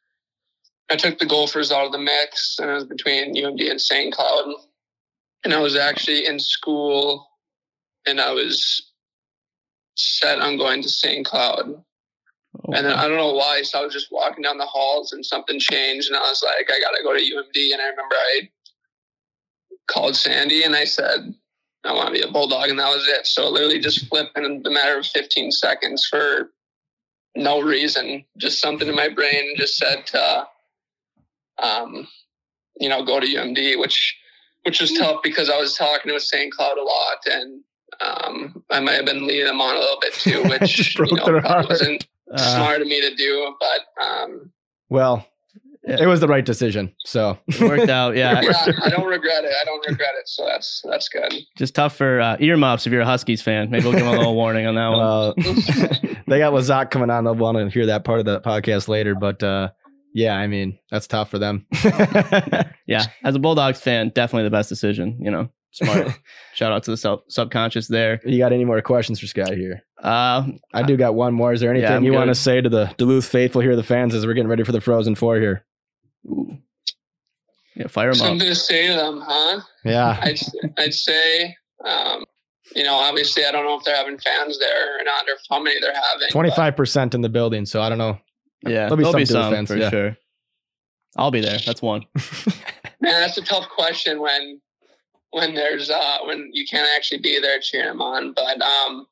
I took the Gophers out of the mix, and it was between U M D and Saint Cloud. And I was actually in school, and I was set on going to Saint Cloud. Oh, And then I don't know why, so I was just walking down the halls, and something changed, and I was like, I gotta go to U M D. And I remember I called Sandy, and I said, I want to be a Bulldog, and that was it. So literally just flipped in the matter of fifteen seconds for no reason. Just something in my brain just said to, um, you know, go to U M D, which which was tough because I was talking to Saint Cloud a lot, and um, I might have been leading them on a little bit too, which Broke you know their probably heart. wasn't Uh, smart of me to do. But um, Well, it was the right decision. So It worked out. Yeah. Yeah, I don't regret it. I don't regret it. So that's that's good. Just tough for uh, earmuffs if you're a Huskies fan. Maybe we'll give them a little warning on that one. uh, they got Lazak coming on. They'll want to hear that part of the podcast later. But uh, yeah, I mean, that's tough for them. Yeah. As a Bulldogs fan, definitely the best decision. You know, smart. Shout out to the sub- subconscious there. You got any more questions for Scott here? Uh, I do got one more. Is there anything Yeah, I'm you good. want to say to the Duluth faithful here, the fans, as we're getting ready for the Frozen Four here? ooh. Yeah, fire them up. Something to say to them, huh? Yeah. I'd I'd say, um, you know, obviously I don't know if they're having fans there or not, or how many they're having. twenty-five percent in the building. So I don't know. Yeah, There'll be there'll some be Duluth some fans, for yeah. sure. I'll be there. That's one. But, man, that's a tough question when when there's uh, when you can't actually be there cheering them on. But um,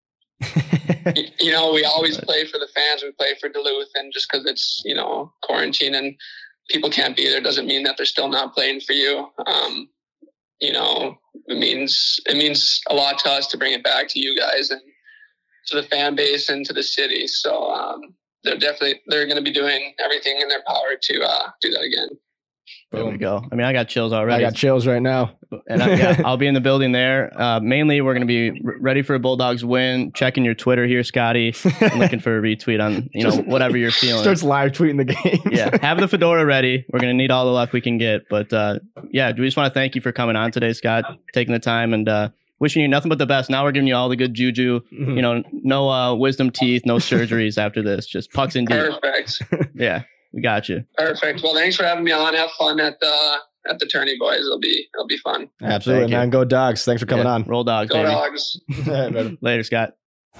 you, you know, we always play for the fans. We play for Duluth, and just because it's, you know, quarantine and people can't be there doesn't mean that they're still not playing for you. Um, you know, it means it means a lot to us to bring it back to you guys and to the fan base and to the city. So um, they're definitely they're going to be doing everything in their power to uh, do that again. There we Boom. go. I mean, I got chills I already. got chills right now. And I, yeah, I'll be in the building there. Uh, mainly, we're going to be r- ready for a Bulldogs win. Checking your Twitter here, Scotty. I'm looking for a retweet on, you know, whatever you're feeling. Starts live tweeting the game. Yeah, have the fedora ready. We're going to need all the luck we can get. But uh, yeah, we just want to thank you for coming on today, Scott, taking the time, and uh, wishing you nothing but the best. Now we're giving you all the good juju. Mhm. You know, no uh, wisdom teeth, no surgeries after this. Just pucks in deep. Perfect. Yeah, we got you. Perfect. Well, thanks for having me on. Have fun at the at the tourney, boys. It'll be it'll be fun. Absolutely, Thank you. man. Go Dogs. Thanks for coming Yeah, on. Roll Dogs, Go baby. Dogs. All right, brother. Later, Scott.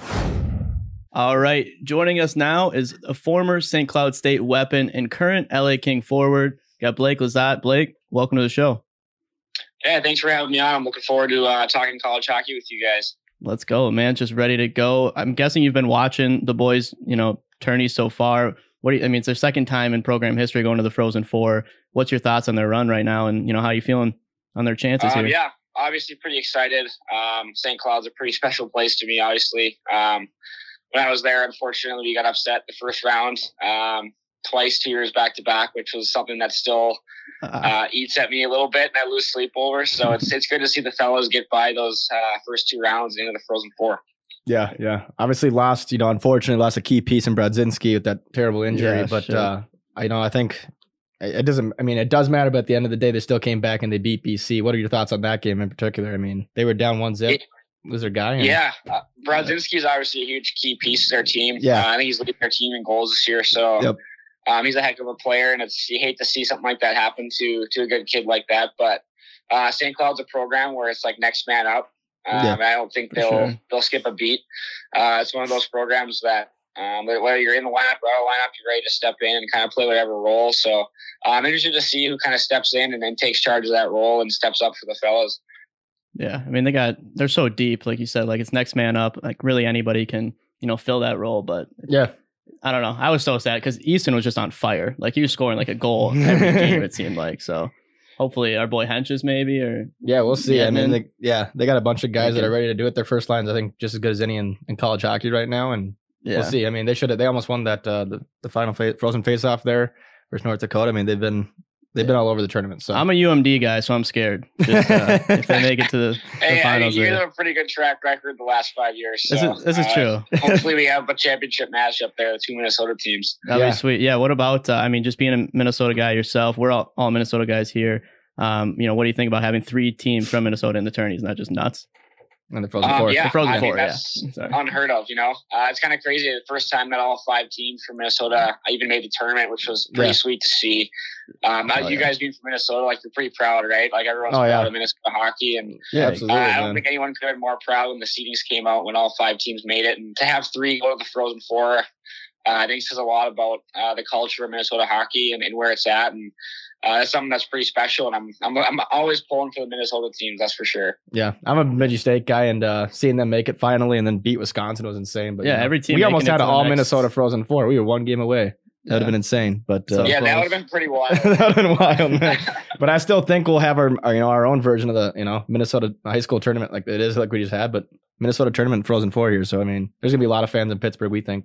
All right. Joining us now is a former Saint Cloud State weapon and current L A King forward. Got Blake Lazat. Blake, welcome to the show. Yeah, thanks for having me on. I'm looking forward to uh, talking college hockey with you guys. Let's go, man. Just ready to go. I'm guessing you've been watching the boys, you know, tourneys so far. What do you, I mean, it's their second time in program history going to the Frozen Four. What's your thoughts on their run right now, and you know, how you feeling on their chances Um, here? yeah, obviously pretty excited. Um, Saint Cloud's a pretty special place to me, obviously. Um, when I was there, unfortunately, we got upset the first round um, twice, two years back to back, which was something that still Uh, uh, eats at me a little bit, and I lose sleep over. So it's it's good to see the fellas get by those uh, first two rounds into the Frozen Four. Yeah, yeah. Obviously lost, you know, unfortunately lost a key piece in Brodzinski with that terrible injury. Yeah, but shit. uh, I you know I think it it doesn't. I mean, it does matter. But at the end of the day, they still came back and they beat B C. What are your thoughts on that game in particular? I mean, they were down one zip. Was their guy? and- Yeah, uh, Brodzinski is obviously a huge key piece to their team. Yeah. uh, I think he's leading their team in goals this year. So Yep. um, he's a heck of a player, and it's you hate to see something like that happen to to a good kid like that. But uh, Saint Cloud's a program where it's like next man up. Um, Yeah, I don't think for they'll sure. they'll skip a beat. Uh, it's one of those programs that um, whether you're in the lineup or out of the lineup, you're ready to step in and kind of play whatever role. So uh, I'm interested to see who kind of steps in and then takes charge of that role and steps up for the fellas. Yeah, I mean, they got they're so deep, like you said, like it's next man up. Like really anybody can, you know, fill that role. But Yeah. I don't know. I was so sad because Easton was just on fire. Like he was scoring like a goal every game. It seemed like so. Hopefully, our boy Henches maybe or Yeah, we'll see. Yeah, I mean, man. they, yeah, they got a bunch of guys that Okay. are ready to do it. Their first lines, I think, just as good as any in, in college hockey right now. And yeah. we'll see. I mean, they should have. They almost won that uh, the the final fa- Frozen face-off there versus North Dakota. I mean, they've been they've been all over the tournament. So I'm a U M D guy, so I'm scared. Just, uh, if they make it to the, the Hey, I mean, finals, you there. have a pretty good track record the last five years. So, This is this is uh, true. Hopefully, we have a championship match up there, the two Minnesota teams. That'd Yeah. be sweet. Yeah. What about? Uh, I mean, just being a Minnesota guy yourself, we're all, all Minnesota guys here. Um, you know, what do you think about having three teams from Minnesota in the tourney? Isn't that just nuts? in the Frozen Um, Four. yeah, The Frozen I Four, mean, yeah. that's Sorry. unheard of. You know, uh, it's kind of crazy. The first time that all five teams from Minnesota even made the tournament, which was pretty Yeah. sweet to see. Um, Oh, you yeah. guys being from Minnesota, like you're pretty proud, right? Like everyone's Oh, proud yeah. of Minnesota hockey, and Yeah, Uh, absolutely. uh, I don't man. think anyone could have been more proud when the seedings came out when all five teams made it, and to have three go to the Frozen Four, uh, I think says a lot about uh, the culture of Minnesota hockey and, and where it's at, and uh, that's something that's pretty special. And I'm I'm I'm always pulling for the Minnesota teams, that's for sure. Yeah, I'm a Bemidji State guy, and uh, seeing them make it finally and then beat Wisconsin was insane. But Yeah, you know, every team we almost making it had to an the all next- Minnesota Frozen Four. We were one game away. That would have Yeah. been insane. But So uh, yeah, that close. would have been pretty wild. that would have been wild, man. But I still think we'll have our, our you know our own version of the you know Minnesota high school tournament like it is like we just had, but Minnesota tournament Frozen Four here. So I mean, there's gonna be a lot of fans in Pittsburgh. We think that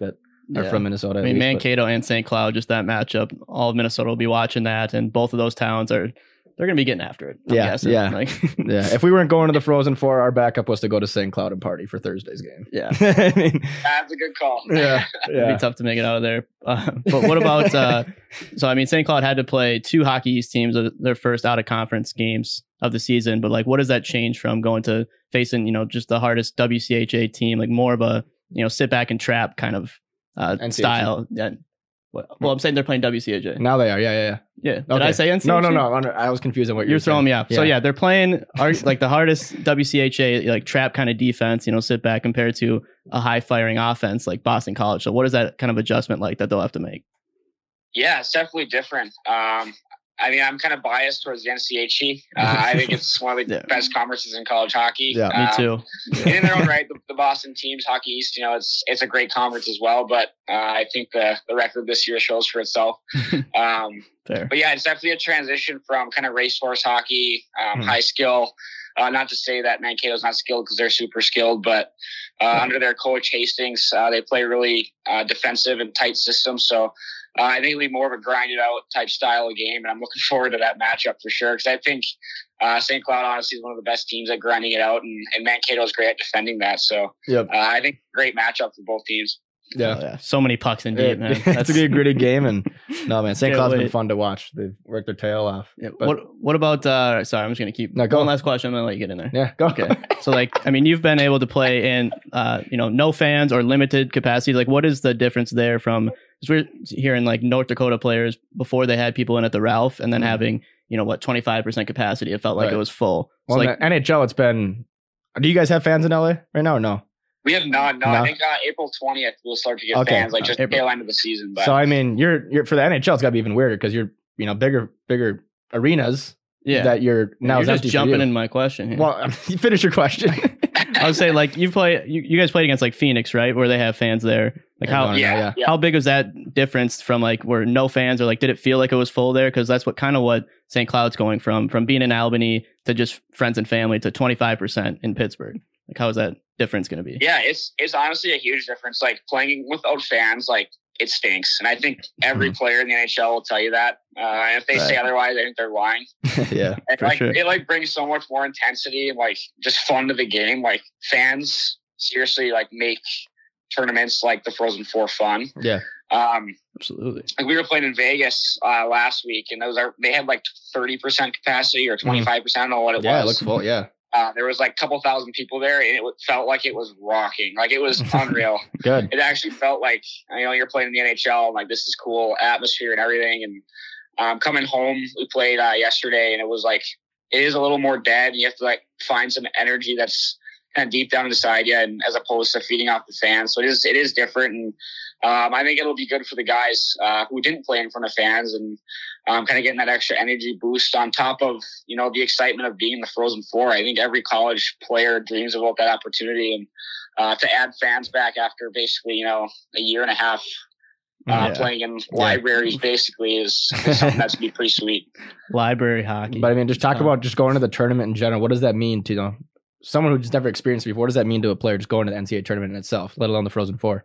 are Yeah. from Minnesota. I at mean, least, but- Mankato and Saint Cloud, just that matchup. All of Minnesota will be watching that, and both of those towns are they're going to be getting after it. I'm Yeah, guessing. yeah. Like, Yeah, if we weren't going to the Frozen Four, our backup was to go to Saint Cloud and party for Thursday's game. yeah. I mean, That's a good call. yeah, It'd yeah. be tough to make it out of there. Uh, but what about? Uh, so I mean, Saint Cloud had to play two Hockey East teams, of their first out of conference games of the season. But like, what does that change from going to facing you know just the hardest W C H A team, like more of a you know sit back and trap kind of uh, N C H A. style? Yeah. Well, I'm saying they're playing W C H A. Now they are. Yeah, yeah, yeah. Yeah. Did Okay. I say N C H A? No, no, no. under- I was confused on what You're you're throwing saying. me off. So yeah, they're playing our, like the hardest W C H A like trap kind of defense, you know, sit back compared to a high firing offense like Boston College. So what is that kind of adjustment like that they'll have to make? Yeah, it's definitely different. Um, I mean, I'm kind of biased towards the N C H E. Uh, I think it's one of the Yeah. best conferences in college hockey. Yeah, Me Um, too. and in their own right, the, the Boston teams, Hockey East, you know, it's it's a great conference as well. But uh, I think the the record this year shows for itself. Um, Fair. but yeah, it's definitely a transition from kind of racehorse hockey, um, Hmm. high skill. Uh, not to say that Mankato's not skilled because they're super skilled, but uh, under their coach Hastings, uh, they play really uh, defensive and tight systems. So uh, I think it'll be more of a grinded out type style of game, and I'm looking forward to that matchup for sure because I think uh, Saint Cloud honestly is one of the best teams at grinding it out, and, and Mankato is great at defending that. So Yep. uh, I think great matchup for both teams. Yeah. Oh, yeah. So many pucks in deep, It- man. it's That's a good gritty game, and no man, Saint Can't Cloud's been wait. fun to watch. They've worked their tail off. Yeah, But- what what about uh sorry, I'm just gonna keep No, go. one last question, I'm gonna let you get in there. Yeah, go. Okay. So like I mean you've been able to play in uh you know no fans or limited capacity. Like what is the difference there from because we're hearing like North Dakota players before they had people in at the Ralph and then Mhm. having, you know, what, twenty-five percent capacity. It felt like Right. it was full. Well, So in like the N H L, it's been. Do you guys have fans in L A right now or no? We have none. No, No. I think uh, April twentieth we'll start to get Okay. fans, like just Uh, April. tail end of the season. But So I mean, you're you're for the N H L, it's got to be even weirder because you're you know bigger bigger arenas yeah. that you're now You're is just empty for jumping you. in my question here. Well, you finish your question. I would say like you play you, you guys played against like Phoenix, right? Where they have fans there. Like how Yeah, yeah, yeah. yeah. how big was that difference from like where no fans or like did it feel like it was full there? Because that's what kind of what Saint Cloud's going from from being in Albany to just friends and family to twenty-five percent in Pittsburgh. Like how is that difference going to be? Yeah, it's it's honestly a huge difference. Like playing without fans, like it stinks. And I think every player in the N H L will tell you that. Uh, and if they say Right. otherwise, I think they're lying. yeah, And, For like sure. it like brings so much more intensity and like just fun to the game. Like fans seriously like make tournaments like the Frozen Four fun. yeah. Um, Absolutely. like we were playing in Vegas uh, last week, and those are they had like thirty percent capacity or twenty five percent. I don't know what it Yeah, it was. looks full. Yeah, Uh, there was like a couple thousand people there, and it w- felt like it was rocking. Like it was unreal. good. It actually felt like, you know, you're playing in the N H L, and like this is cool atmosphere and everything. And um, coming home, we played uh, yesterday, and it was like it is a little more dead. And you have to like find some energy that's kind of deep down inside you, and as opposed to feeding off the fans. So it is it is different, and um, I think it'll be good for the guys uh, who didn't play in front of fans, and um, kind of getting that extra energy boost on top of, you know, the excitement of being in the Frozen Four. I think every college player dreams about that opportunity, and uh, to add fans back after basically, you know, a year and a half uh, Yeah. playing in libraries basically is, is something that's be pretty sweet. Library hockey. But I mean, just talk Uh, about just going to the tournament in general. What does that mean to you know someone who just never experienced it before? What does that mean to a player just going to the N C A A tournament in itself, let alone the Frozen Four?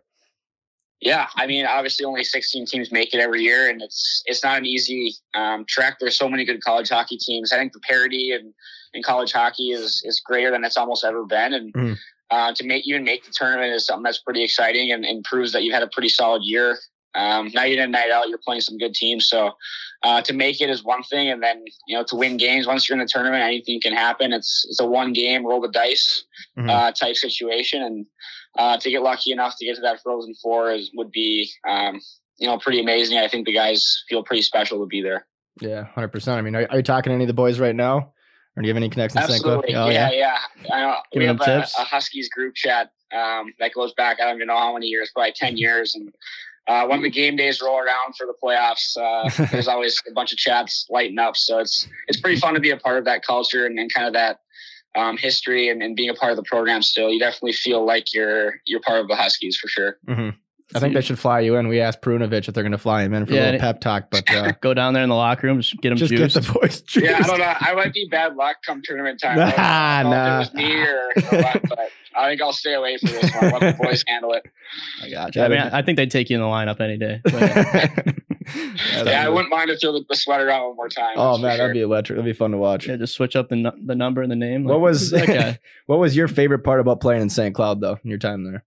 Yeah, I mean, obviously only sixteen teams make it every year, and it's it's not an easy um, trek. There's so many good college hockey teams. I think the parity in, in college hockey is is greater than it's almost ever been, and Mhm. uh, to make even make the tournament is something that's pretty exciting and, and proves that you've had a pretty solid year. Um, night in and night out, you're playing some good teams. So uh, to make it is one thing, and then, you know, to win games once you're in the tournament, anything can happen. It's it's a one game roll the dice Mhm. uh, type situation, and uh, to get lucky enough to get to that Frozen Four is would be um, you know, pretty amazing. I think the guys feel pretty special to be there. Yeah, one hundred percent. I mean, are, are you talking to any of the boys right now? Or do you have any connections to Saint Cloud? Absolutely, Oh, yeah, yeah. I know. We Giving have them a, tips? a Huskies group chat um, that goes back, I don't even know how many years, probably ten years. And uh, when the game days roll around for the playoffs, uh, there's always a bunch of chats lighting up. So it's it's pretty fun to be a part of that culture and, and kind of that um, history and, and being a part of the program still. You definitely feel like you're you're part of the Huskies for sure. hmm I think they should fly you in. We asked Perunovic if they're going to fly him in for Yeah, a little and- pep talk, but uh, Go down there in the locker room, just get them just juiced. get the boys juiced. Yeah, I don't know. I might be bad luck come tournament time. Nah, I don't know nah. if it was me or, or what, but I think I'll stay away from this one. Let the boys handle it. I got you. I mean, I, I think they'd take you in the lineup any day. But, yeah. Yeah, I wouldn't mind to throw the, the sweater on one more time. Oh that's for man, sure. that'd be electric. That'd be fun to watch. Yeah, just switch up the nu- the number and the name. What Like, was who's that guy? what was your favorite part about playing in Saint Cloud though? In your time there?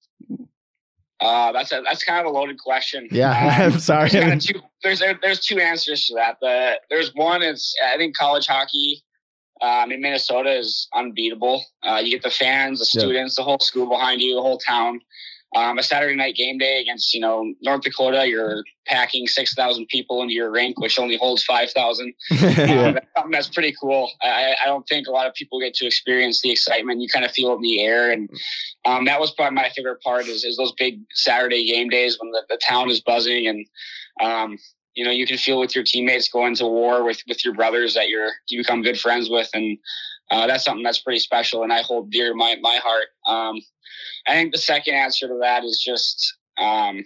Uh, that's a, that's kind of a loaded question. Yeah, Um, I'm sorry. There's, kind of two, there's there's two answers to that. The there's one is I think college hockey um, in Minnesota is unbeatable. Uh, you get the fans, the Yeah. students, the whole school behind you, the whole town. Um, a Saturday night game day against you know North Dakota, you're packing six thousand people into your rink, which only holds five thousand. yeah. Um, that's something that's pretty cool. I, I don't think a lot of people get to experience the excitement. You kind of feel it in the air, and um, that was probably my favorite part. Is, is those big Saturday game days when the, the town is buzzing, and um, you know you can feel with your teammates going to war with with your brothers that you're you become good friends with, and uh, that's something that's pretty special, and I hold dear to my my heart. Um, I think the second answer to that is just. Um,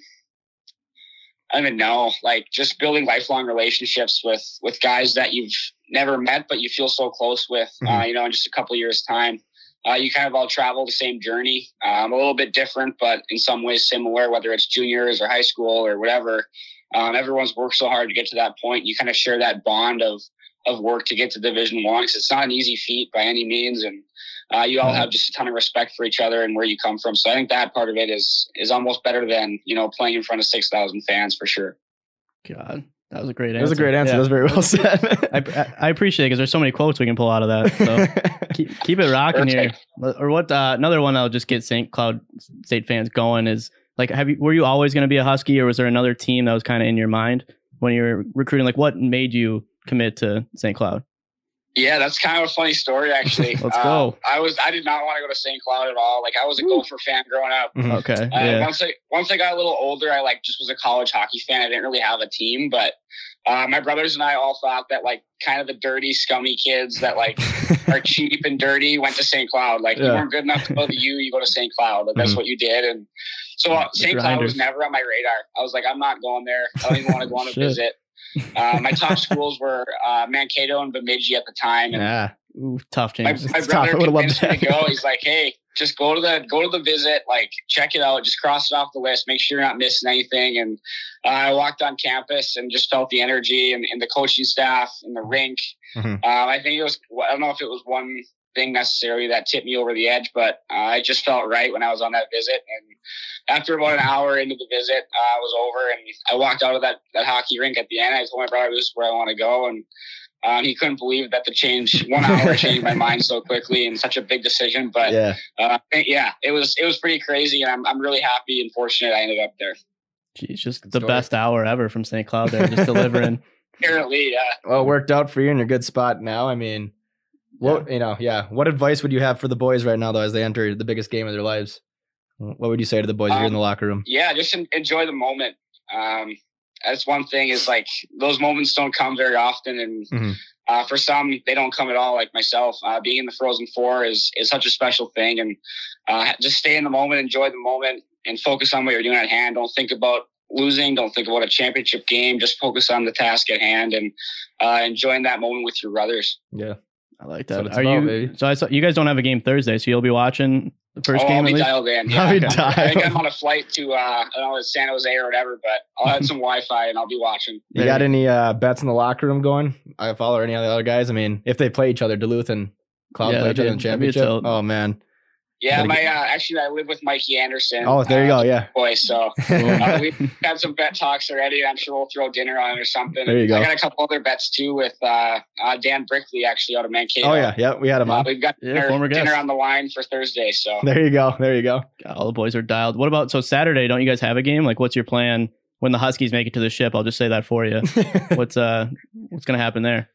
I don't even know, like just building lifelong relationships with, with guys that you've never met, but you feel so close with, Mhm. uh, you know, in just a couple of years time. Uh, you kind of all travel the same journey, um, a little bit different, but in some ways similar, whether it's juniors or high school or whatever. Um, everyone's worked so hard to get to that point. You kind of share that bond of, of work to get to Division One. Cause it's not an easy feat by any means. And, uh, you all have just a ton of respect for each other and where you come from. So I think that part of it is, is almost better than, you know, playing in front of six thousand fans for sure. God, that was a great answer. That was a great answer. Yeah. That was very well said. I, I I appreciate it because there's so many quotes we can pull out of that. So keep, keep it rocking here. Or what? Uh, another one I'll just get Saint Cloud State fans going is like, have you were you always going to be a Husky, or was there another team that was kind of in your mind when you were recruiting? Like, what made you commit to Saint Cloud? Yeah, that's kind of a funny story, actually. Let's Um, go. I was I did not want to go to Saint Cloud at all. Like I was a Gopher fan growing up. Mhm. Okay, Uh, yeah, Once I once I got a little older, I like just was a college hockey fan. I didn't really have a team, but uh, my brothers and I all thought that like kind of the dirty, scummy kids that like are cheap and dirty went to Saint Cloud. Like you Yeah. weren't good enough to go to U, you go to Saint Cloud. Like that's Mhm. what you did. And so uh, The Saint Cloud was grinders. never on my radar. I was like, I'm not going there. I don't even want to go on a Shit. visit. Uh, my top schools were uh, Mankato and Bemidji at the time. And Yeah. Ooh, tough my, change. my It's tough. I brother would've loved convinced me to that. go. He's like, "Hey, just go to the go to the visit. Like, check it out. Just cross it off the list. Make sure you're not missing anything." And uh, I walked on campus and just felt the energy and, and the coaching staff and the rink. Mhm. Um, I think it was. I don't know if it was one thing necessarily that tipped me over the edge, but uh, it just felt right when I was on that visit. And after about an hour into the visit, uh, was over, and I walked out of that that hockey rink at the end. I told my brother, "This is where I want to go," and Um, he couldn't believe that the change one hour changed my mind so quickly and such a big decision. But Yeah. uh, yeah, it was it was pretty crazy, and I'm I'm really happy and fortunate I ended up there. Geez, just Good the story. best hour ever from Saint Cloud there, just delivering. Apparently, yeah. Well, it worked out for you in a good spot now. I mean, what you know, yeah. What advice would you have for the boys right now, though, as they enter the biggest game of their lives? What would you say to the boys if you're in the Um, locker room? Yeah, just en- enjoy the moment. Um, that's one thing is like those moments don't come very often, and Mhm. uh, for some they don't come at all. Like myself, uh, being in the Frozen Four is is such a special thing, and uh, just stay in the moment, enjoy the moment, and focus on what you're doing at hand. Don't think about losing. Don't think about a championship game. Just focus on the task at hand and uh, enjoying that moment with your brothers. Yeah. I like That's what that. it's Are about, you? baby. So I saw you guys don't have a game Thursday, so you'll be watching the first oh, game I'll at be least. dialed in. I'll be Yeah. I think dialed. I'm on a flight to uh, I don't know, it's San Jose or whatever, but I'll have some Wi-Fi and I'll be watching. You got any uh, bets in the locker room going? I follow any of the other guys. I mean, if they play each other, Duluth and Cloud Yeah, play each other in that'd the be- that'd be a championship. tilt. Oh man. Yeah, Gotta my uh, actually I live with Mikey Anderson. Oh, there you uh, go. Yeah. Boy, so uh, we've had some bet talks already. I'm sure we'll throw dinner on it or something. There you go. I got a couple other bets too with uh, uh, Dan Brickley actually out of Mankato. Oh yeah, yeah. We had him Uh, on. we've got Yeah, dinner, former guest. dinner on the line for Thursday. So There you go. There you go. God, all the boys are dialed. What about so Saturday? Don't you guys have a game? Like, what's your plan when the Huskies make it to the ship? I'll just say that for you. What's uh, what's gonna happen there?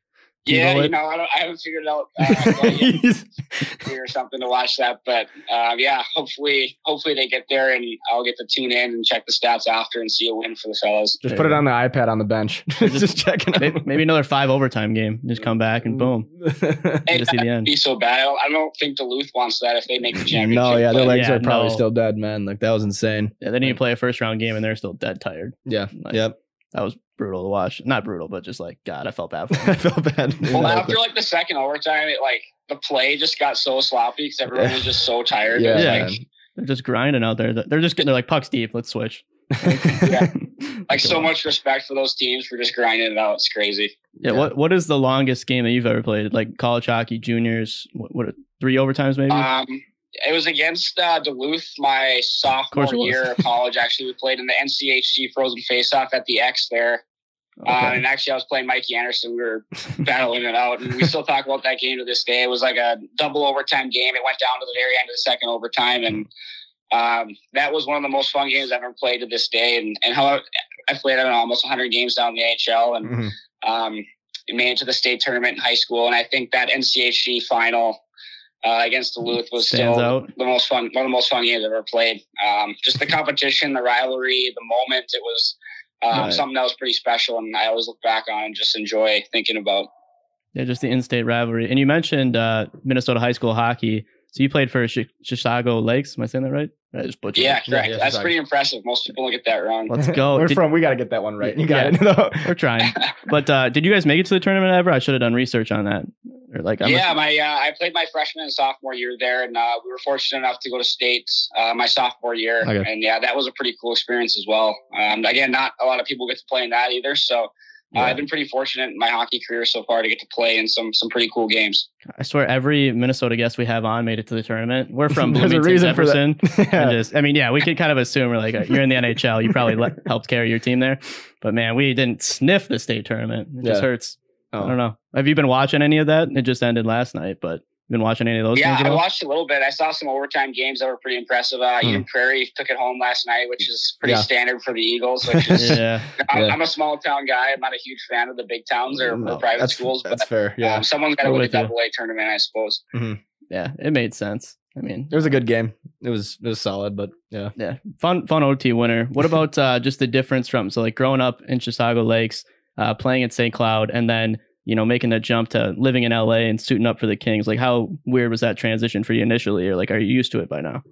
Yeah, TiVo you it? know, I, don't, I haven't figured it out uh, yet or something to watch that, but uh, yeah, hopefully, hopefully they get there and I'll get to tune in and check the stats after and see a win for the fellas. Just put it on the iPad on the bench. just checking. Maybe, maybe another five overtime game. Just come back and boom. Hey, Just see the that'd end. be so bad. I don't, I don't think Duluth wants that if they make the championship. No, yeah, their but- legs Yeah, are probably no. still dead, man. Like that was insane. Yeah, they didn't play a first round game and they're still dead tired. Yeah, Like, yep. That was brutal to watch. Not brutal, but just like God, I felt bad for them. I felt bad. Well, Exactly. after like the second overtime, it like the play just got so sloppy because everyone was just so tired. Yeah, It was, Yeah. like, They're just grinding out there. They're just getting. They're like pucks deep. Let's switch. Yeah. like so much respect for those teams for just grinding it out. It's crazy. Yeah. What What is the longest game that you've ever played? Like college hockey, juniors. What? what three overtimes maybe? Um, it was against uh, Duluth my sophomore it was. year of college. Actually, we played in the N C H C Frozen Faceoff at the X there. Uh, Okay. and actually, I was playing Mikey Anderson. We were battling it out, and we still talk about that game to this day. It was like a double overtime game. It went down to the very end of the second overtime, and um, that was one of the most fun games I've ever played to this day. And and how I, I played I don't know, almost one hundred games down in the N H L, and Mhm. um, made it to the state tournament in high school. And I think that N C H C final uh, against Duluth was Stands still out. the most fun, one of the most fun games I've ever played. Um, just the competition, the rivalry, the moment. It was um, Right. something that was pretty special, and I always look back on and just enjoy thinking about. Yeah, just the in-state rivalry. And you mentioned uh, Minnesota high school hockey. So you played for Chi- Chisago Lakes. Am I saying that right? I just butchered Yeah, it. correct. yeah, That's sorry. pretty impressive. Most people get that wrong. Let's go. We're Did- from. We got to get that one right. You got Yeah. it. No. We're trying. But uh, did you guys make it to the tournament ever? I should have done research on that. Or like, I'm yeah, my uh, I played my freshman and sophomore year there, and uh, we were fortunate enough to go to states uh, my sophomore year, Okay. and yeah, that was a pretty cool experience as well. Um, again, not a lot of people get to play in that either, so uh, Yeah. I've been pretty fortunate in my hockey career so far to get to play in some some pretty cool games. I swear every Minnesota guest we have on made it to the tournament. We're from There's a Bloomington, reason for Jefferson. that. And Yeah. just, I mean, yeah, we could kind of assume we're like, uh, you're in the N H L. You probably le- helped carry your team there. But man, we didn't sniff the state tournament. It just Yeah. hurts. Oh. I don't know. Have you been watching any of that? It just ended last night, but you been watching any of those Yeah, games at I all? watched a little bit. I saw some overtime games that were pretty impressive. Uh, Hmm. Eden Prairie took it home last night, which is pretty Yeah. standard for the Eagles. Which is, Yeah. I'm, Yeah. I'm a small town guy. I'm not a huge fan of the big towns or, No, or private that's, schools, That's but fair. Yeah. um, someone's got to I'm win a with you. double A tournament, I suppose. Yeah. It made sense. I mean, It was a good game. It was it was solid, but yeah. yeah, fun, fun O T winner. What about uh, just the difference from, so like growing up in Chisago Lakes, uh, playing at Saint Cloud, and then, you know, making that jump to living in L A and suiting up for the Kings? Like, how weird was that transition for you initially, or like, are you used to it by now?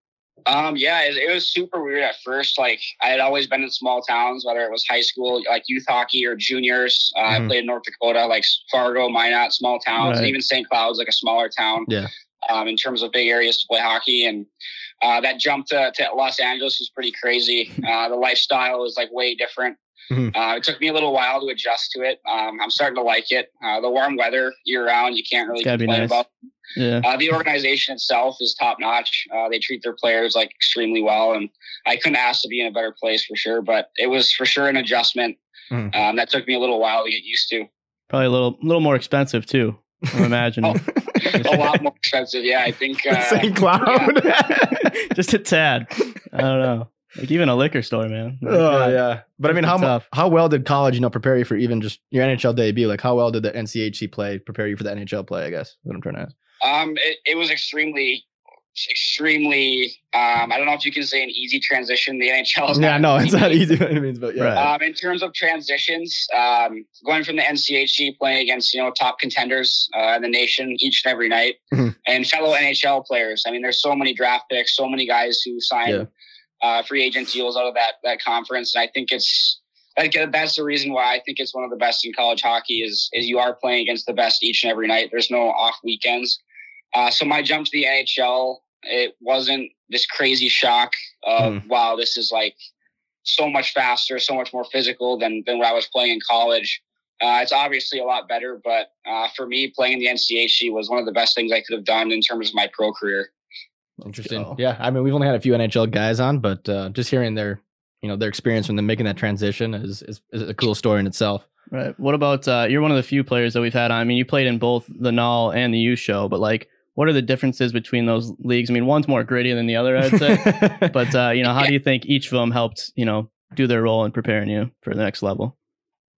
Um, yeah, it, it was super weird at first. Like I had always been in small towns, whether it was high school, like youth hockey or juniors. Uh, Mhm. I played in North Dakota, like Fargo, Minot, small towns, Right. and even Saint Cloud's like a smaller town. Yeah. Um, in terms of big areas to play hockey, and uh, that jump to, to Los Angeles was pretty crazy. Uh, the lifestyle was like way different. Mhm. Uh, it took me a little while to adjust to it. Um, I'm starting to like it. Uh, the warm weather year round, you can't really It's gotta be complain nice. about. Yeah. Uh, the organization itself is top notch. Uh, they treat their players like extremely well, and I couldn't ask to be in a better place for sure. But it was for sure an adjustment Mhm. um, that took me a little while to get used to. Probably a little, little more expensive too. I'm imagining. Oh. A lot more expensive, yeah. I think. Uh, Saint Cloud. Just a tad. I don't know. Like even a liquor store, man. Like, Oh uh, yeah, but I mean, how mu- Tough. how well did college, you know, prepare you for even just your N H L debut? Like, how well did the N C H C play prepare you for the N H L play? I guess is what I'm trying to ask. Um, it, it was extremely, extremely. Um, I don't know if you can say an easy transition. The N H L is Yeah, not no, an it's not easy by any means, but yeah, Right. Um, in terms of transitions, um, going from the N C H C playing against, you know, top contenders uh, in the nation each and every night, Mhm. and fellow N H L players. I mean, there's so many draft picks, so many guys who sign Yeah. uh, free agent deals out of that that conference, and I think it's like that's the reason why I think it's one of the best in college hockey is is you are playing against the best each and every night. There's no off weekends. Uh, so my jump to the N H L, it wasn't this crazy shock of Mhm. wow, this is like so much faster, so much more physical than than what I was playing in college. Uh, it's obviously a lot better, but uh, for me, playing in the N C H C was one of the best things I could have done in terms of my pro career. interesting. go. Yeah, I mean, we've only had a few N H L guys on, but uh, just hearing their, you know, their experience when they're making that transition is, is is a cool story in itself. Right. What about uh, you're one of the few players that we've had on. I mean, you played in both the N H L and the U show, but like, what are the differences between those leagues? I mean, one's more gritty than the other, I'd say. But uh, you know, how do you think each of them helped, you know, do their role in preparing you for the next level?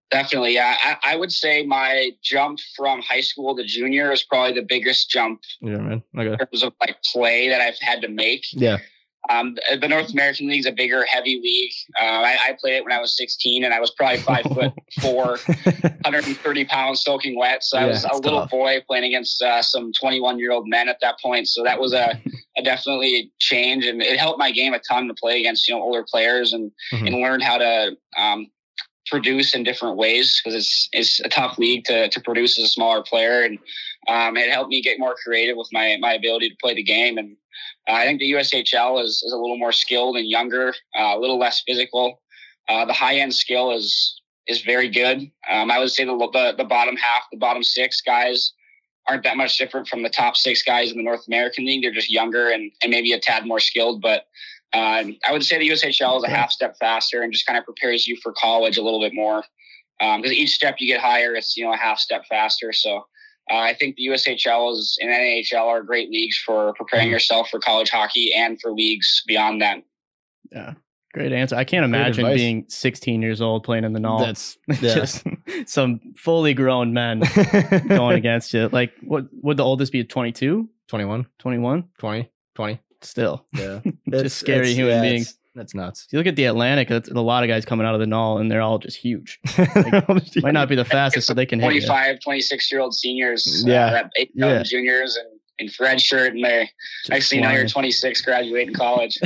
Definitely, yeah. I, I would say my jump from high school to junior is probably the biggest jump Yeah, man. Okay. in terms of like play that I've had to make. Yeah. Um, the North American League is a bigger, heavy league. Uh, I, I played it when I was sixteen, and I was probably five foot four, one hundred thirty pounds, soaking wet. So I Yeah, was a it's little tough. boy playing against uh, some twenty-one year old men at that point. So that was a, a definitely change, and it helped my game a ton to play against you know older players and Mhm. and learn how to um, produce in different ways, because it's it's a tough league to to produce as a smaller player, and um, it helped me get more creative with my my ability to play the game. And uh, I think the U S H L is is a little more skilled and younger, uh, a little less physical. Uh, the high end skill is is very good. Um, I would say the, the the bottom half, the bottom six guys aren't that much different from the top six guys in the North American League. They're just younger and, and maybe a tad more skilled, but uh, I would say the U S H L is a half step faster and just kind of prepares you for college a little bit more. Because um, each step you get higher, it's you know a half step faster. So uh, I think the U S H L is and N A H L are great leagues for preparing yourself for college hockey and for leagues beyond that. Yeah. Great answer. I can't imagine advice. being sixteen years old playing in the N H L. That's yeah. Just some fully grown men going against you. Like, what would the oldest be? twenty-two? twenty-one, twenty-one? twenty, twenty. Still. Yeah. Just scary human yeah, beings. it's- That's nuts. If you look at the Atlantic, that's a lot of guys coming out of the N H L, and they're all just huge. Might not be the fastest, but they can hit you. twenty-five, twenty-six year old seniors, Yeah. uh, that eight Yeah. juniors and, and red shirt, and they're Just next thing you know, you're flying. twenty-six, graduating college.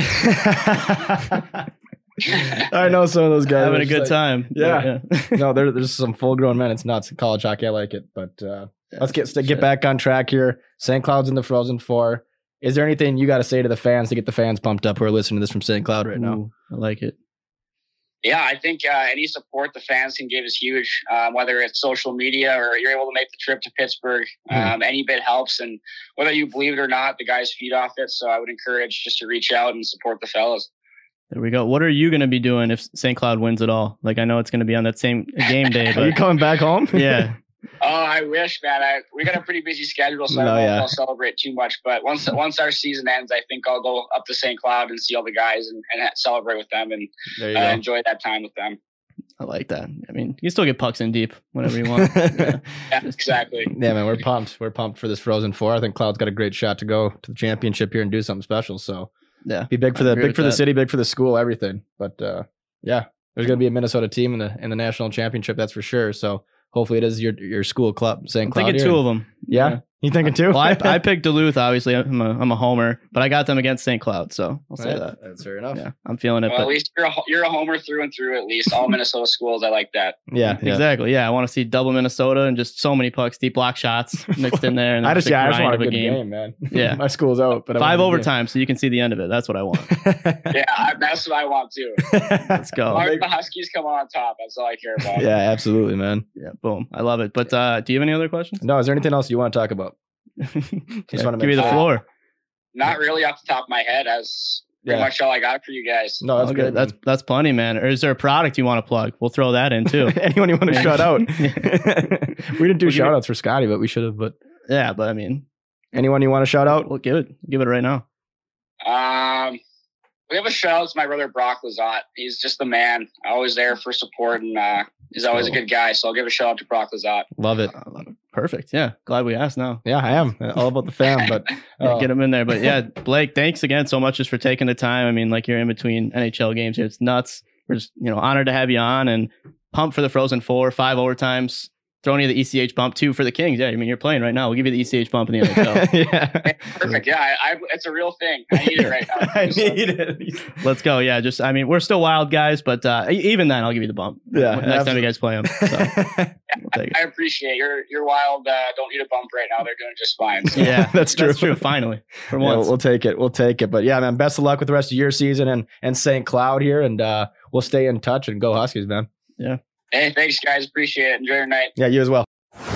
I know some of those guys. Having are a just good like- time. Yeah. yeah. No, there, there's some full grown men. It's nuts. College hockey, I like it. But uh, let's get get Shit. back on track here. Saint Cloud's in the Frozen Four. Is there anything you got to say to the fans to get the fans pumped up who are listening to this from Saint Cloud right now? Ooh, I like it. Yeah, I think uh, any support the fans can give is huge, um, whether it's social media or you're able to make the trip to Pittsburgh. Um, any bit helps. And whether you believe it or not, the guys feed off it. So I would encourage just to reach out and support the fellas. There we go. What are you going to be doing if Saint Cloud wins it all? Like, I know it's going to be on that same game day, Are you but coming back home? yeah. Oh, I wish, man. I, we got a pretty busy schedule, so No, I won't yeah. I'll celebrate too much. But once once our season ends, I think I'll go up to Saint Cloud and see all the guys and, and celebrate with them and There you uh, go. enjoy that time with them. I like that. I mean, you can still get pucks in deep whenever you want. Yeah. Yeah, exactly. Yeah, man, we're pumped. We're pumped for this Frozen Four. I think Cloud's got a great shot to go to the championship here and do something special. So Yeah. be big for I the agree big with for the that. city, big for the school, everything. But uh, yeah, there's gonna be a Minnesota team in the in the national championship. That's for sure. So hopefully it is your your school club, Saint I'm Cloud. thinking here. two of them. Yeah, you thinking two? Well, I, I picked Duluth, obviously. I'm a, I'm a homer, but I got them against Saint Cloud, so I'll say Right, that. That's fair enough. Yeah, I'm feeling it. Well, But at least you're a, ho- you're a homer through and through. At least all Minnesota schools, I like that. Yeah, yeah. exactly. Yeah, I want to see double Minnesota and just so many pucks, deep block shots mixed in there. And I just a yeah, I just grind want a of good game. man. Yeah. My school's out, but I Five want a good overtime, so you can see the end of it. That's what I want. Yeah, I, that's what I want too. game. Let's go. Mark the Huskies come on top. That's all I care about. Yeah, absolutely, man. Yeah, boom. I love it. But uh, do you have any other questions? No, is there anything else you want to talk about? Yeah, wanna give me make the sure. floor. Not really off the top of my head. That's pretty Yeah. much all I got for you guys. No, that's All good. That's that's plenty, man. Or is there a product you want to plug? We'll throw that in too. Anyone you want to shout out? we didn't do We'll give shout it- outs for Scotty, but we should have. But Yeah, but I mean, anyone you want to shout out? we'll give it. Give it right now. Um, we have a shout out to my brother Brock Lazat. He's just the man. Always there for support, and uh, he's always a good guy. So I'll give a shout out to Brock Lazat. Love it. I love it. Perfect. Yeah, glad we asked now. Yeah, I am all about the fam. But Yeah, uh, get them in there. But yeah, Blake, thanks again so much just for taking the time. I mean, like you're in between N H L games here. It's nuts. We're just, you know, honored to have you on and pumped for the Frozen Four, five overtimes, throwing you the E C H bump, two for the Kings. Yeah, I mean, you're playing right now. We'll give you the E C H bump in the N H L. yeah, Perfect. Yeah, I, I, it's a real thing. I need it right now. I need it. Let's go. Yeah, just, I mean, we're still wild guys, but uh, e- even then, I'll give you the bump. Yeah, Next time you guys play them. So, we'll take it. I appreciate it. You're you're wild. Uh, don't need a bump right now. They're doing just fine. So. Yeah, That's true. That's true. Finally, for Yeah, once. we'll take it. We'll take it. But yeah, man, best of luck with the rest of your season and and Saint Cloud here, and uh, we'll stay in touch and go Huskies, man. Hey, thanks, guys. Appreciate it. Enjoy your night. Yeah, you as well.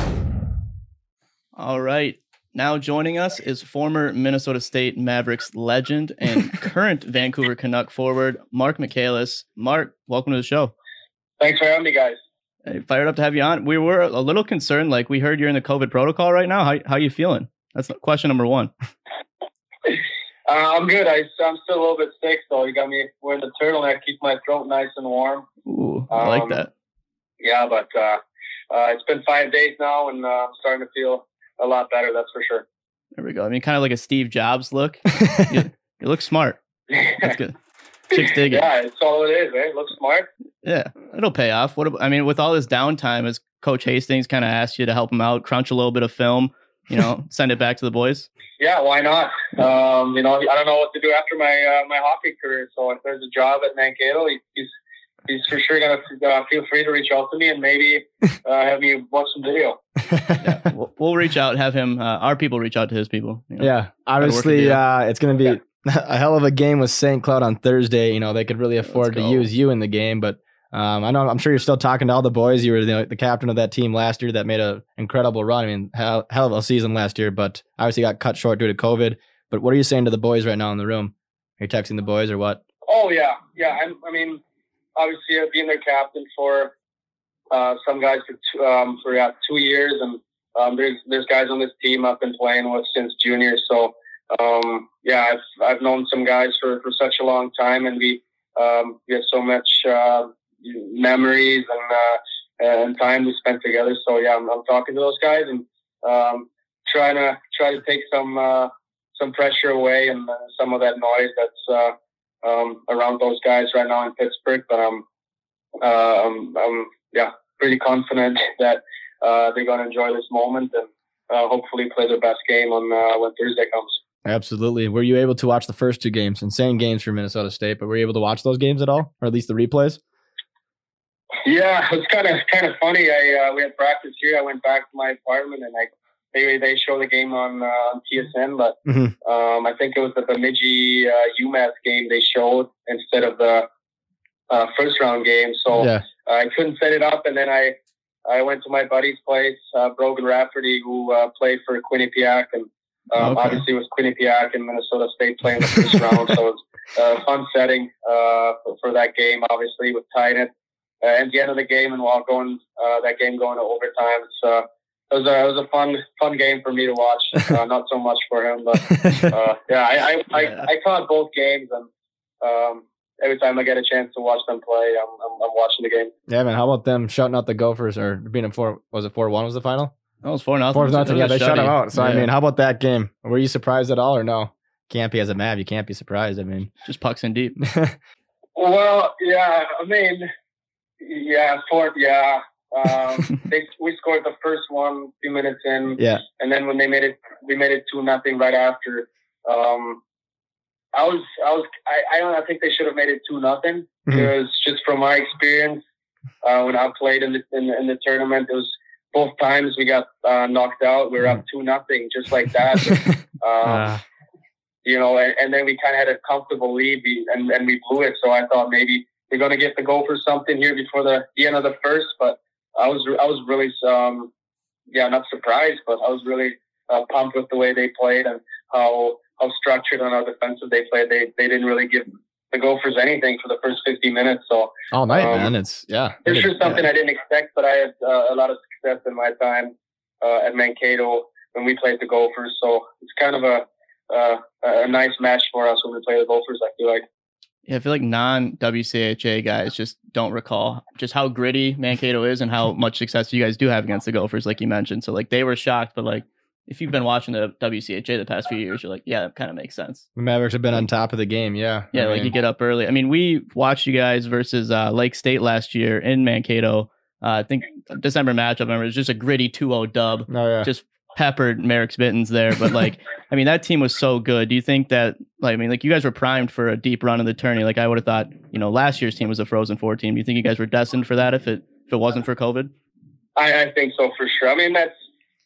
All right. Now joining us is former Minnesota State Mavericks legend and current Vancouver Canuck forward, Mark Michaelis. Mark, welcome to the show. Thanks for having me, guys. Hey, fired up to have you on. We were a little concerned, like we heard you're in the COVID protocol right now. How how you feeling? That's question number one. Uh, I'm good. I, I'm still a little bit sick, though. You got me wearing the turtleneck, keep my throat nice and warm. Ooh, I like Um, that. yeah, but uh, uh, it's been five days now, and uh, I'm starting to feel a lot better. That's for sure. There we go. I mean, kind of like a Steve Jobs look. you, you look smart. That's good. Chicks dig it. Yeah, it's all it is, eh? It looks smart. Yeah, it'll pay off. What I mean, with all this downtime, as Coach Hastings kind of asked you to help him out, crunch a little bit of film, you know, send it back to the boys? Yeah, why not? Um, you know, I don't know what to do after my uh, my hockey career. So if there's a job at Mankato, he's he's for sure gonna uh, feel free to reach out to me and maybe uh, have me watch some video. Yeah, we'll, we'll reach out, have him, uh, our people reach out to his people. You know, yeah, obviously, uh, it's going to be yeah. a hell of a game with Saint Cloud on Thursday. You know, they could really afford to use you in the game, but um, I know I'm sure you're still talking to all the boys. You were the, the captain of that team last year that made an incredible run. I mean, hell, hell of a season last year, but obviously got cut short due to COVID. But what are you saying to the boys right now in the room? Are you texting the boys or what? Oh yeah, yeah. I'm, I mean, obviously I've been their captain for uh, some guys for two, um, for yeah, two years, and um, there's there's guys on this team I've been playing with since junior. So um, yeah, I've I've known some guys for, for such a long time, and we um, we have so much uh, memories and uh, and time we spent together. So yeah, I'm, I'm talking to those guys and um, trying to try to take some uh, some pressure away and uh, some of that noise that's uh, um, around those guys right now in Pittsburgh. But um, uh, I'm, I'm yeah pretty confident that uh, they're going to enjoy this moment and uh, hopefully play their best game on uh, when Thursday comes. Absolutely. Were you able to watch the first two games? Insane games for Minnesota State, but were you able to watch those games at all, or at least the replays? Yeah, it's kind of kind of funny. I uh, we had practice here. I went back to my apartment and I they they show the game on uh, on T S N, but mm-hmm. um, I think it was the Bemidji uh, UMass game they showed instead of the uh, first round game. So yeah. uh, I couldn't set it up, and then I I went to my buddy's place, uh, Brogan Rafferty, who uh, played for Quinnipiac, and um, okay. obviously it was Quinnipiac and Minnesota State playing the first round. So it was a fun setting uh, for, for that game. Obviously, with tying it uh, at the end of the game, and while going uh, that game going to overtime, it's. Uh, It was, a, it was a fun fun game for me to watch. Uh, not so much for him, but uh, yeah, I I, I I caught both games, and um, every time I get a chance to watch them play, I'm, I'm I'm watching the game. Yeah, man. How about them shutting out the Gophers or being a four? Was it four one? Was the final? That was four nothing. Four nothing. Yeah, they shut them out. So yeah. I mean, how about that game? Were you surprised at all, or no? Can't be as a Mav. You can't be surprised. I mean, just pucks in deep. Well, yeah. I mean, yeah, four. Yeah. um, they, we scored the first one two minutes in, yeah, and then when they made it, we made it two nothing right after. Um, I was, I was, I, I don't, I think they should have made it two nothing because mm-hmm. just from my experience, uh, when I played in the, in the in the tournament, it was both times we got uh, knocked out. We were mm-hmm. up two nothing, just like that. um, uh. You know, and, and then we kind of had a comfortable lead, and and we blew it. So I thought maybe we're going to get the goal for something here before the, the end of the first, but. I was I was really um yeah not surprised, but I was really uh, pumped with the way they played and how how structured and how defensive they played. They they didn't really give the Gophers anything for the first fifty minutes. So all night, um, man. It's yeah. There's sure something yeah. I didn't expect, but I had uh, a lot of success in my time uh, at Mankato when we played the Gophers. So it's kind of a uh, a nice match for us when we play the Gophers. I feel like. Yeah, I feel like non-W C H A guys just don't recall just how gritty Mankato is and how much success you guys do have against the Gophers, like you mentioned. So, like, they were shocked, but, like, if you've been watching the W C H A the past few years, you're like, yeah, that kind of makes sense. The Mavericks have been on top of the game, yeah. Yeah, I like, mean, you get up early. I mean, we watched you guys versus uh, Lake State last year in Mankato. Uh, I think December matchup, I remember, it was just a gritty two oh dub. Oh, yeah. Just peppered Merrick's Mittens there, but like I mean that team was so good. Do you think that like I mean like you guys were primed for a deep run in the tourney? Like I would have thought, you know, last year's team was a Frozen Four team. Do you think you guys were destined for that if it if it wasn't for COVID? I, I think so for sure. I mean that's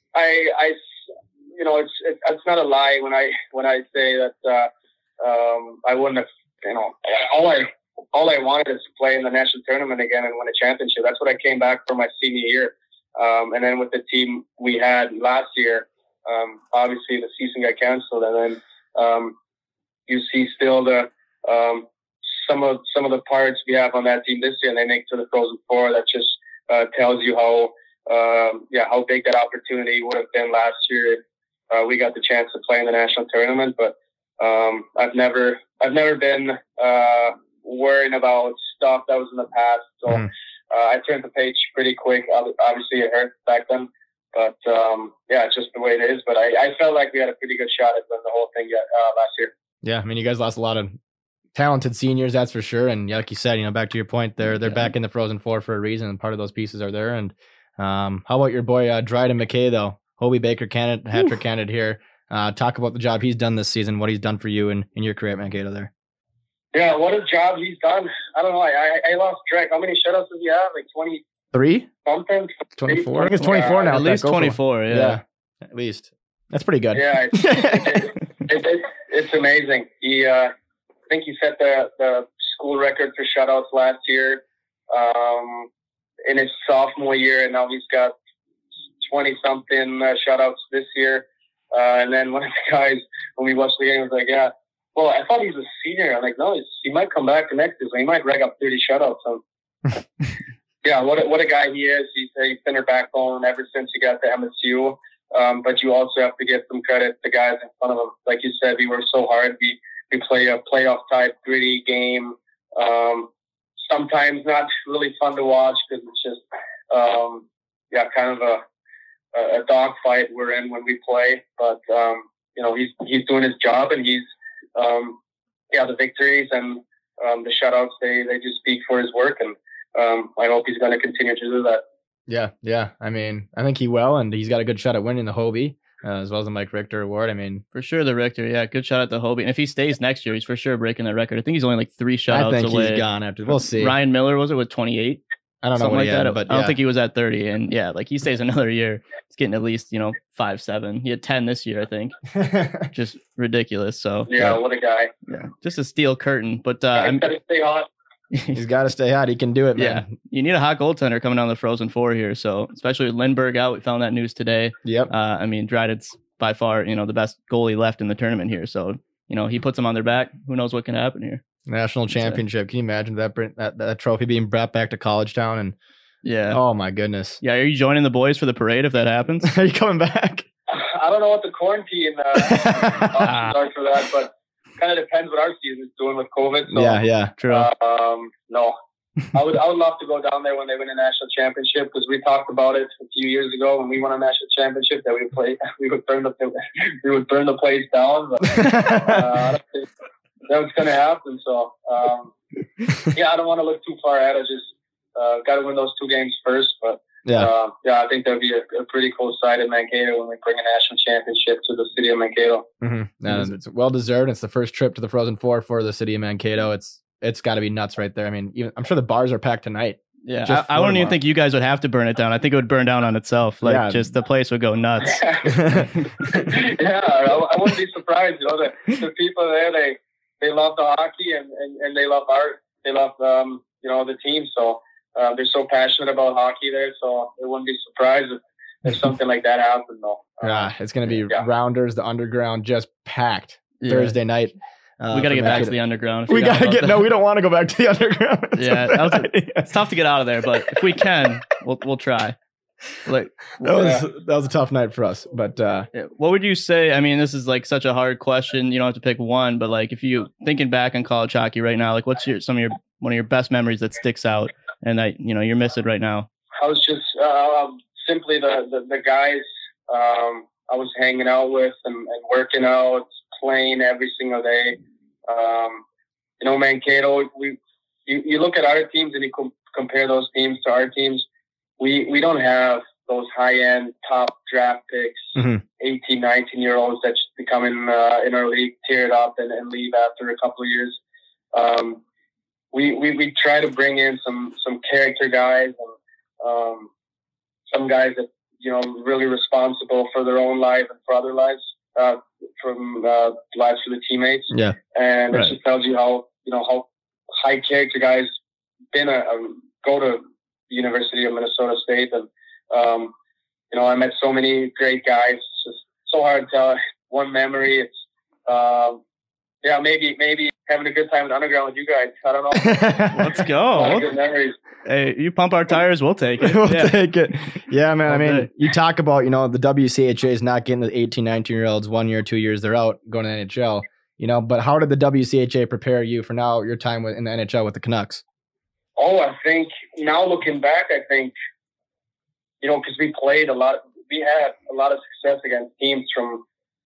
I I you know it's it, it's not a lie when I when I say that uh, um, I wouldn't have you know all I all I wanted is to play in the national tournament again and win a championship. That's what I came back for my senior year. Um, and then with the team we had last year, um, obviously the season got canceled, and then um, you see still the um, some of some of the parts we have on that team this year, and they make to the Frozen Four. That just uh, tells you how um, yeah how big that opportunity would have been last year if uh, we got the chance to play in the national tournament. But um, I've never I've never been uh, worrying about stuff that was in the past. So. Mm. uh, I turned the page pretty quick. Obviously, it hurt back then, but um, yeah, it's just the way it is. But I, I felt like we had a pretty good shot at the whole thing uh, last year. Yeah, I mean, you guys lost a lot of talented seniors, that's for sure. And like you said, you know, back to your point, they're they're yeah. back in the Frozen Four for a reason, and part of those pieces are there. And um, how about your boy uh, Dryden McKay though? Hobie Baker candidate, hat trick candidate here. Uh, talk about the job he's done this season, what he's done for you in, in your career at Mankato there. Yeah, what a job he's done. I don't know. I I, I lost track. How many shutouts does he have? Like twenty-three? Something? twenty-four? I think it's twenty-four yeah, now. At least twenty-four, yeah. yeah. At least. That's pretty good. Yeah, it's, it, it, it, it's amazing. He, uh, I think he set the, the school record for shutouts last year um, in his sophomore year, and now he's got twenty-something uh, shutouts this year. Uh, and then one of the guys, when we watched the game, was like, yeah, well, I thought he was a senior. I'm like, no, he's, he might come back next season. He might rag up thirty shutouts. So, yeah, what a, what a guy he is. He's, he's been our backbone ever since he got to M S U. Um, but you also have to give some credit to guys in front of him. Like you said, we work so hard. We, we play a playoff type, gritty game. Um, sometimes not really fun to watch because it's just, um, yeah, kind of a, a dogfight we're in when we play, but um, you know he's he's doing his job, and he's um, yeah the victories and um, the shutouts they they just speak for his work, and um, I hope he's going to continue to do that. Yeah, yeah. I mean, I think he will, and he's got a good shot at winning the Hobie uh, as well as the Mike Richter Award. I mean, for sure the Richter, yeah, good shot at the Hobie. And if he stays next year, he's for sure breaking that record. I think he's only like three shutouts away. I think away. he's gone after. We'll see. Ryan Miller was it with twenty-eight? I don't know Something what like he that, had, but I don't yeah. think he was at thirty. And yeah, like he stays another year, he's getting at least, you know, five, seven. He had ten this year, I think. Just ridiculous. So yeah, what a guy. Yeah, just a steel curtain. But uh, I'm gotta stay hot. He's got to stay hot. He can do it, man. Yeah, you need a hot goaltender coming down the Frozen Four here. So especially with Lindbergh out, we found that news today. Yep. Uh, I mean, Dryden's by far, you know, the best goalie left in the tournament here. So you know, he puts them on their back. Who knows what can happen here? National championship. Can you imagine that that that trophy being brought back to College Town? And yeah, oh my goodness. Yeah, are you joining the boys for the parade if that happens? Are you coming back? I don't know what the quarantine uh, options are for that, but kind of depends what our season is doing with COVID. So, yeah, yeah, true. Uh, um, no, I would I would love to go down there when they win a national championship, because we talked about it a few years ago when we won a national championship that we would play we would burn the we would burn the place down. But, uh, I don't think that was going to happen. So um, yeah, I don't want to look too far ahead. I just uh, got to win those two games first. But yeah, uh, yeah, I think that'd be a, a pretty cool sight in Mankato when we bring a national championship to the city of Mankato. Mm-hmm. And it's well deserved. It's the first trip to the Frozen Four for the city of Mankato. It's it's got to be nuts right there. I mean, even, I'm sure the bars are packed tonight. Yeah, I, I wouldn't even think you guys would have to burn it down. I think it would burn down on itself. Like, yeah. just the place would go nuts. yeah, I, I wouldn't be surprised. You know, the, the people there, they they love the hockey and, and, and they love art. They love um, you know the team. So uh, they're so passionate about hockey there. So it wouldn't be surprised if, if something like that happened. Though. Um, yeah, it's going to be yeah. Rounders, the underground, just packed yeah. Thursday night. Uh, we got to get back to the underground. We got to get, no, we don't want to go back to the underground. It's yeah, that was a, it's tough to get out of there, but if we can, we'll we'll try. Like that was yeah. that was a tough night for us. But uh, yeah. What would you say? I mean, this is like such a hard question. You don't have to pick one, but like if you thinking back on college hockey right now, like what's your some of your one of your best memories that sticks out and that you know you're missing right now? I was just uh, simply the, the the guys um, I was hanging out with and, and working out, playing every single day. Um, you know, Mankato, we, you, you look at our teams and you com- compare those teams to our teams. We, we don't have those high end top draft picks, mm-hmm. eighteen, nineteen year olds that just become in, uh, in our league, tear it up and, and leave after a couple of years. Um, we, we, we try to bring in some, some character guys and, um, some guys that, you know, really responsible for their own life and for other lives. Uh, from uh, lives for the teammates, yeah, and right. it just tells you how you know how high character guys been a, a go to the University of Minnesota State, and um, you know I met so many great guys. It's just so hard to tell one memory. It's um, yeah, maybe maybe having a good time in the underground with you guys. I don't know. Let's go. Good memories. Hey, you pump our tires, we'll take it. we'll yeah. take it. Yeah, man. Okay. I mean, you talk about, you know, the W C H A is not getting the eighteen, nineteen year olds one year, two years, they're out going to the N H L, you know, but how did the W C H A prepare you for now your time with, in the N H L with the Canucks? Oh, I think now looking back, I think, you know, because we played a lot, we had a lot of success against teams from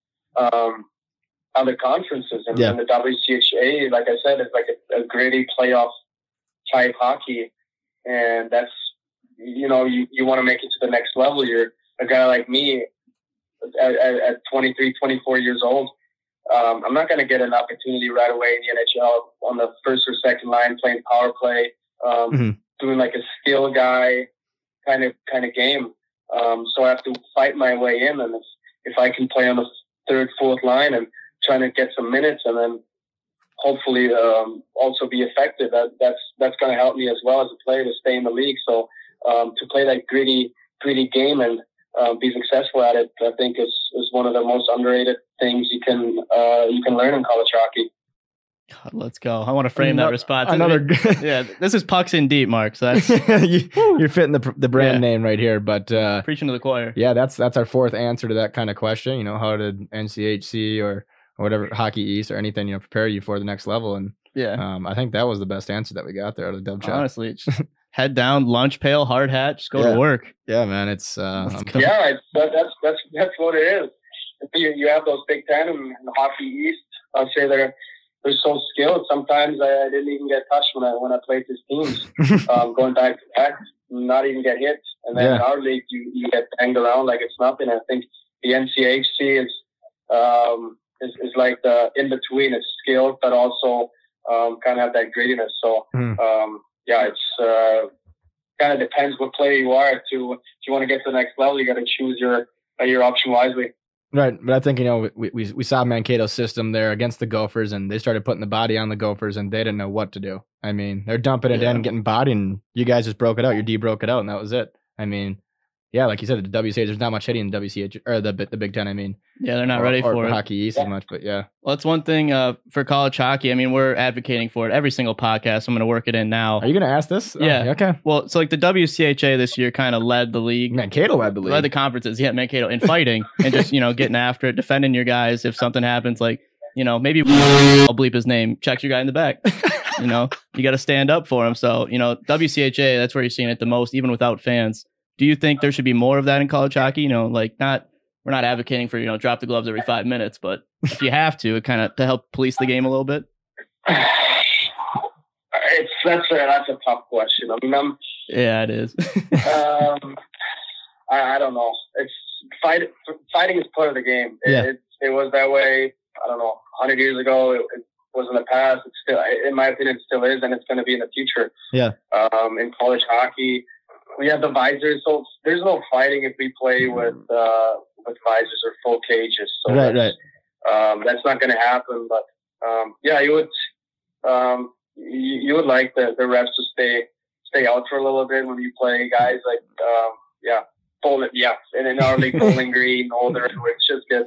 um, other conferences. And, Yeah. and the W C H A, like I said, is like a, a gritty playoff type hockey. And that's, you know, you, you want to make it to the next level. You're a guy like me at, at, at twenty-three, twenty-four years old. Um, I'm not going to get an opportunity right away in the N H L on the first or second line playing power play, um, Mm-hmm. doing like a skill guy kind of kind of game. Um, so I have to fight my way in, and if, if I can play on the third, fourth line and trying to get some minutes, and then hopefully um, also be effective, that, that's that's going to help me as well as a player to stay in the league. So um, to play that gritty gritty game and uh, be successful at it, I think is is one of the most underrated things you can uh, you can learn in college hockey. God, let's go. I want to frame Ano- that response. Another, yeah, this is pucks in deep, Mark. So that's you, you're fitting the the brand Yeah. name right here. But uh, preaching to the choir. yeah, that's that's our fourth answer to that kind of question. You know, how did N C H C or, or whatever Hockey East or anything, you know, prepare you for the next level? And Yeah. um, I think that was the best answer that we got there out of the dub chat. Honestly, it's just head down, lunch pail, hard hat, just go Yeah. to work. Yeah, man, it's uh, Let's I'm- go. Yeah, it's, that, that's that's that's what it is. You, you have those Big Ten and, and the Hockey East. I'd say they're they're so skilled. Sometimes I, I didn't even get touched when I when I played these teams. um, going back to back, not even get hit. And then Yeah. in our league, you, you get banged around like it's nothing. I think the N C H C is um, is, is like the in between. It's skilled, but also um, kind of have that grittiness. So Mhm. um, yeah, it's uh, kind of depends what player you are. To if you want to get to the next level, you got to choose your uh, your option wisely. Right, but I think, you know, we, we we saw Mankato's system there against the Gophers, and they started putting the body on the Gophers, and they didn't know what to do. I mean, they're dumping it Yeah. in, getting body, and you guys just broke it out. Your D broke it out, and that was it. I mean, yeah, like you said, the W C H, there's not much hitting in the W C H or the the Big Ten. I mean, Yeah, they're not or, ready or for it. Hockey East as much, but yeah, Well, that's one thing uh, for college hockey. I mean, we're advocating for it every single podcast. I'm going to work it in now. are you gonna ask this? Oh, Yeah. okay. Well, so like the W C H A this year kind of led the league. Mankato led the league. Led the conferences, yeah, Mankato, in fighting and just, you know, getting after it, defending your guys. If something happens, like, you know, maybe I'll bleep his name, checks your guy in the back. You know, you got to stand up for him. So, you know, W C H A, that's where you're seeing it the most, even without fans. Do you think there should be more of that in college hockey? You know, like not, we're not advocating for, you know, drop the gloves every five minutes, but if you have to, it kind of to help police the game a little bit. It's that's a that's a tough question. I mean, I'm, Yeah, it is. um, I, I don't know. It's fight, fighting is part of the game. It, Yeah. it, it was that way. I don't know, one hundred years ago. It, it was in the past. It's still, in my opinion, it still is, and it's going to be in the future. Yeah. Um, in college hockey, we have the visors, so there's no fighting if we play with uh, with visors or full cages. So right, that's, right. um, that's not going to happen. But um, yeah, you would um, you, you would like the, the refs to stay stay out for a little bit when you play guys like um, yeah, Bowling, yeah, and in our league, Bowling Green, Older, which just gets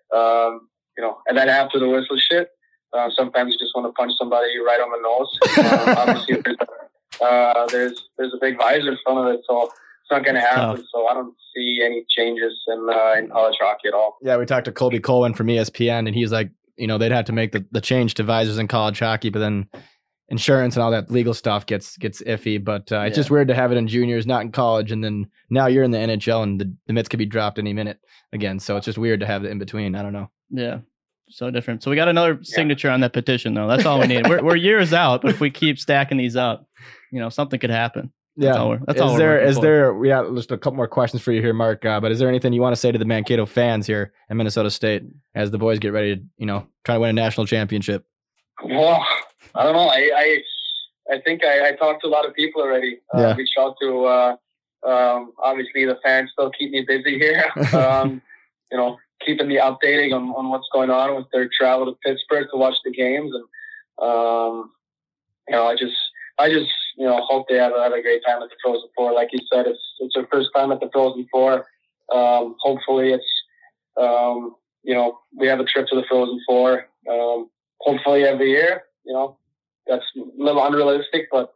um, you know, and then after the whistle shit, uh, sometimes you just want to punch somebody right on the nose. Um, obviously, there's a, uh, there's there's a big visor in front of it, so it's not going to happen. Tough. So I don't see any changes in uh, in college hockey at all. Yeah, we talked to Colby Colwyn from E S P N, and he's like, you know, they'd have to make the, the change to visors in college hockey, but then insurance and all that legal stuff gets gets iffy. But uh, it's Yeah. just weird to have it in juniors, not in college, and then now you're in the N H L, and the, the mitts could be dropped any minute again. So it's just weird to have it in between. I don't know. Yeah. So different. So we got another signature on that petition, though. That's all we need. We're, we're years out, but if we keep stacking these up, you know, something could happen. That's all we're, that's is all we're there working is for. there yeah just a couple more questions for you here, Mark? Uh, but is there anything you want to say to the Mankato fans here at Minnesota State as the boys get ready to, you know, try to win a national championship? Well, I don't know. I I, I think I, I talked to a lot of people already. Uh, Yeah. Reached out to uh, um, obviously the fans still keep me busy here. Um, you know, keeping me updating on, on what's going on with their travel to Pittsburgh to watch the games, and um, you know, I just I just you know hope they have, have a great time at the Frozen Four. Like you said, it's it's their first time at the Frozen Four. Um, hopefully, it's um, you know we have a trip to the Frozen Four. Um, hopefully every year. You know, that's a little unrealistic, but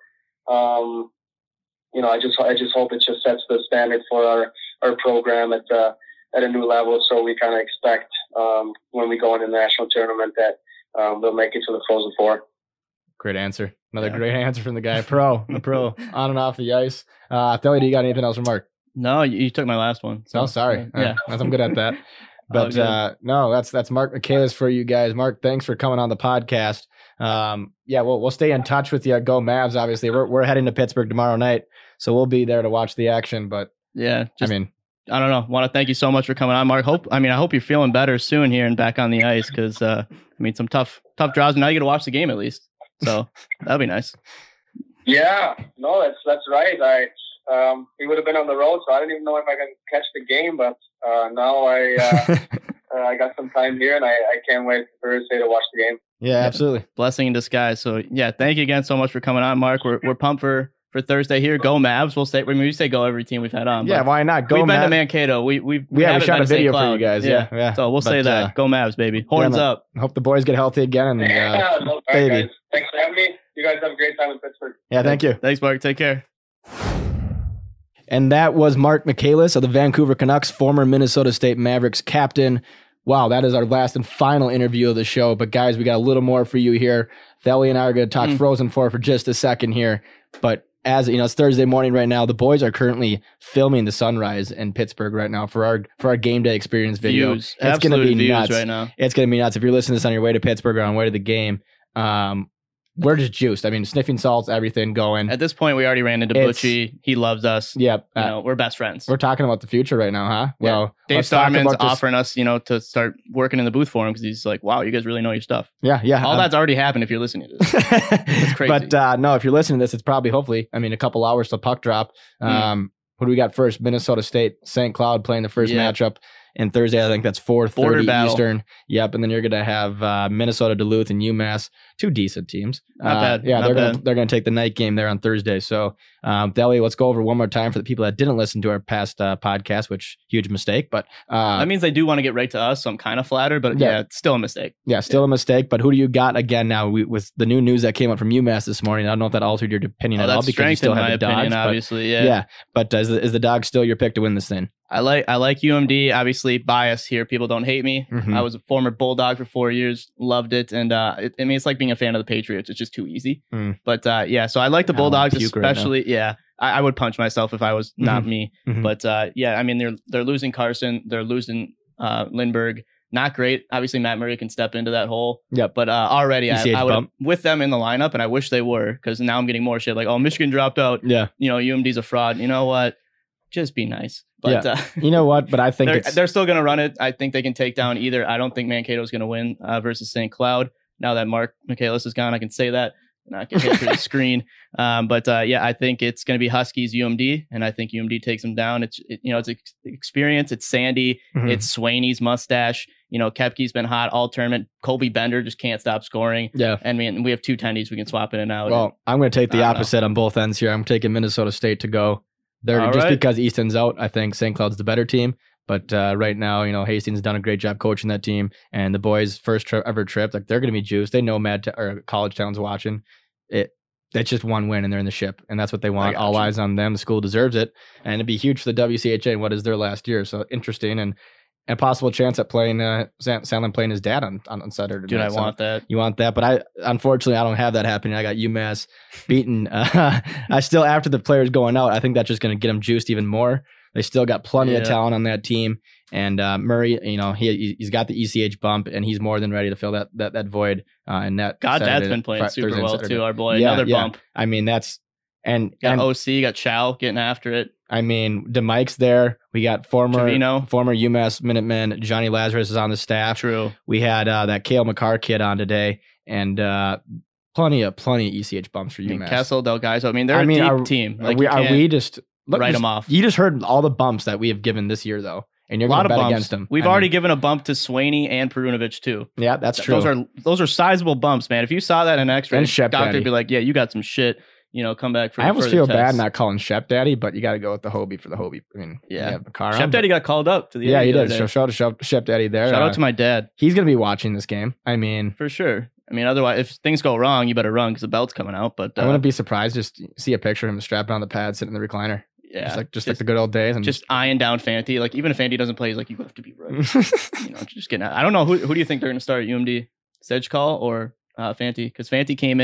um, you know, I just I just hope it just sets the standard for our, our program at uh, at a new level. So we kind of expect um, when we go into the national tournament that um, they'll make it to the Frozen Four. Great answer. Another Yeah. great answer from the guy. Pro, a pro, on and off the ice. Uh, Philly, do you got anything else for Mark? No, you, you took my last one. So, Oh, sorry. Yeah. Uh, I'm good at that. But good. uh, no, that's that's Mark Michaelis for you guys. Mark, thanks for coming on the podcast. Um, yeah, we'll we'll stay in touch with you. Go Mavs! Obviously, we're we're heading to Pittsburgh tomorrow night, so we'll be there to watch the action. But Yeah. Just, I mean, I don't know. Want to thank you so much for coming on, Mark. Hope I mean I hope you're feeling better soon here and back on the ice because uh, I mean some tough tough draws. Now you get to watch the game at least, so that'll be nice. Yeah, no, that's that's right. I um, we would have been on the road, so I didn't even know if I can catch the game. But uh, now I uh, uh, I got some time here, and I, I can't wait for Thursday to watch the game. yeah, absolutely. Blessing in disguise. So yeah, thank you again so much for coming on, Mark. We're we're pumped for, for Thursday here. Go Mavs! We'll say I mean, we say go every team we've had on. Yeah, but why not? Go we've been Mav- to Mankato. We we we, Yeah, we haven't shot been a to Saint video for you Cloud. guys. Yeah, yeah. So we'll But, say that. uh, Go Mavs, baby. Horns man. up. Hope the boys get healthy again. And uh, Yeah, no, all right, baby. guys. Thanks for having me. You guys have a great time in Pittsburgh. yeah, thank you. Thanks, Mark. Take care. And that was Mark Michaelis of the Vancouver Canucks, former Minnesota State Mavericks captain. Wow, that is our last and final interview of the show. But guys, we got a little more for you here. Theli and I are going to talk Mm. Frozen Four for just a second here. But as you know, it's Thursday morning right now. The boys are currently filming the sunrise in Pittsburgh right now for our for our game day experience video. Views. It's going to Absolute be views nuts right now. It's going to be nuts. If you're listening to this on your way to Pittsburgh or on your way to the game, um, we're just juiced. I mean, sniffing salts, everything going. At this point, we already ran into It's- Butchie. He loves us. Yep. You uh, know, we're best friends. we're talking about the future right now, huh? Yeah. Well, Dave let's talk Starman's about this- offering us, you know, to start working in the booth for him because he's like, wow, you guys really know your stuff. Yeah, yeah. All um, that's already happened if you're listening to this. crazy. But uh, no, if you're listening to this, it's probably hopefully, I mean, a couple hours till puck drop. Mm. Um, Who do we got first? Minnesota State, Saint Cloud playing the first Yeah. matchup. And Thursday, I think that's four Border thirty battle. Eastern. Yep. And then you're going to have uh, Minnesota, Duluth, and UMass. Two decent teams. Not Uh, bad. Yeah, Not they're going to bad. they're going to take the night game there on Thursday. So, um, Deli, let's go over one more time for the people that didn't listen to our past uh, podcast, which huge mistake. But uh, that means they do want to get right to us, so I'm kind of flattered, but Yeah. yeah, it's still a mistake. yeah, still a mistake. But who do you got again now we, with the new news that came up from UMass this morning? I don't know if that altered your opinion Oh, at all that's because you still strengthened have my the opinion, Dogs. but- obviously. Yeah. Yeah, but uh, is, the, is the dog still your pick to win this thing? I like I like U M D. Obviously, bias here. People don't hate me. Mhm. I was a former Bulldog for four years. Loved it, and uh, it, I mean, it's like being a fan of the Patriots. It's just too easy. Mm. But uh, yeah, so I like the I wanna Bulldogs, puke right now. especially. yeah, I, I would punch myself if I was not Mhm. me. Mhm. But uh, yeah, I mean, they're they're losing Carson. They're losing uh, Lindbergh. Not great. Obviously, Matt Murray can step into that hole. Yep. But uh, already, I, E C H I would bump. with them in the lineup, and I wish they were because now I'm getting more shit like, oh, Michigan dropped out. Yeah. You know, U M D's a fraud. You know what? Just be nice. But Yeah. uh, You know what? But I think they're, it's they're still going to run it. I think they can take down either. I don't think Mankato's going to win uh, versus Saint Cloud. Now that Mark Michaelis is gone, I can say that. Not get hit through the screen. Um, but uh, yeah, I think it's going to be Huskies U M D, and I think U M D takes them down. It's it, you know it's ex- experience. It's Sandy. Mhm. It's Swaney's mustache. You know Kepke's been hot all tournament. Colby Bender just can't stop scoring. yeah. And I mean, we have two tendies we can swap in and out. Well, I'm going to take the I don't know. opposite on both ends here. I'm taking Minnesota State to go. They're All just right. because Easton's out. I think Saint Cloud's the better team. But uh, right now, you know, Hastings has done a great job coaching that team, and the boys' first tri- ever trip, like they're going to be juiced. They know Mad or College Town's watching it. It's just one win, and they're in the ship, and that's what they want. got All you. eyes on them. The school deserves it, and it'd be huge for the W C H A. And what is their last year? So interesting, and a possible chance at playing uh, San- Sandlin playing his dad on on, on Saturday. dude, night. I So- want that. you want that, but I unfortunately I don't have that happening. I got UMass beaten. Uh, I still after the players going out, I think that's just going to get them juiced even more. They still got plenty of Yeah. talent on that team, and uh, Murray, you know, he he's got the E C H bump, and he's more than ready to fill that that that void. Uh, and that God, Saturday- Dad's been playing Fri- super Thursday and well Saturday. too. Our boy, Yeah, another yeah. bump. I mean that's and, Got and O C, got Chow getting after it. I mean DeMike's there. We got former Trevino. former UMass Minuteman Johnny Lazarus is on the staff. True. We had uh, that Cale McCarr kid on today, and uh, plenty of plenty of E C H bumps for I mean, UMass. Kessel, Del Gaiso. I mean, they're I mean, a deep are- team. Are Like, we, you are can't we just look, write just- them off. You just heard all the bumps that we have given this year, though, and you're a lot going to of bet bumps. against them. We've I already mean, given a bump to Swaney and Perunovic too. yeah, that's true. Those are those are sizable bumps, man. If you saw that in X-ray, And Shep doctor Daddy. would be like, "Yeah, you got some shit." You know, come back for. I almost further feel bad tests. not calling Shep Daddy, but you got to go with the Hobie for the Hobie. I mean, Yeah. you McCarr on, Shep but- Daddy got called up to the. Yeah, A he the other did. day. So shout out to Shep, Shep Daddy there. Shout Uh, out to my dad He's going to be watching this game. I mean, for sure. I mean, otherwise, if things go wrong, you better run because the belt's coming out. But uh, I wouldn't be surprised just to see a picture of him strapped on the pad, sitting in the recliner, yeah, just like just, like the good old days, and just eyeing down Fanti. Like even if Fanti doesn't play, he's like, you have to be right. just you know, just getting out. I don't know who who do you think they're going to start at U M D, Sedge Call or uh, Fanti? Because Fanti came in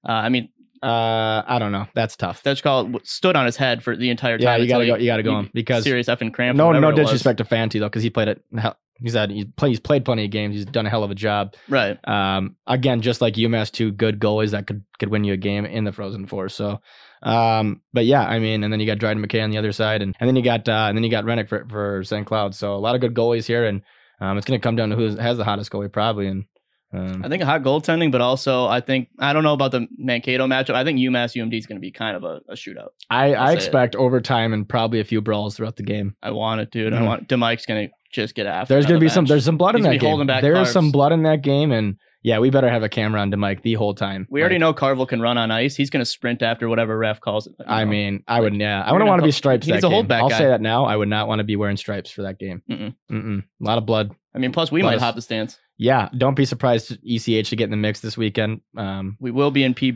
Uh, I mean, uh, I don't know. That's tough. Dutch call stood on his head for the entire time. Yeah, you gotta until go. You gotta go he- him because serious effing cramp. no, or no whatever it was. disrespect to Fanti though, because he played it. He's had he's played, he's played plenty of games. He's done a hell of a job. Right. Um, again, just like UMass, two good goalies that could could win you a game in the Frozen Four. So, um, but yeah, I mean, and then you got Dryden McKay on the other side, and, and then you got uh, and then you got Rennick for for Saint Cloud. So a lot of good goalies here, and um, it's going to come down to who has the hottest goalie probably. And um, I think a hot goaltending, but also I think I don't know about the Mankato matchup. I think UMass U M D is going to be kind of a, a shootout. I, I say expect overtime and probably a few brawls throughout the game. I want it, dude. Mhm. I want DeMike's going to just get after. There's it on going to the be some bench. there's some blood He's in gonna that be game. holding back There's carbs. some blood in that game, and yeah, we better have a camera on DeMike the whole time. We already Like, know Carville can run on ice. He's going to sprint after whatever ref calls it. you I know. mean, I would, yeah. I we're wouldn't gonna want to be put- stripes he's that a game. holdback I'll guy. say that now. I would not want to be wearing stripes for that game. Mm-mm. Mm-mm. A lot of blood. I mean, plus we Let might us- hop the stands. Yeah, don't be surprised E C H to get in the mix this weekend. Um, We will be in P-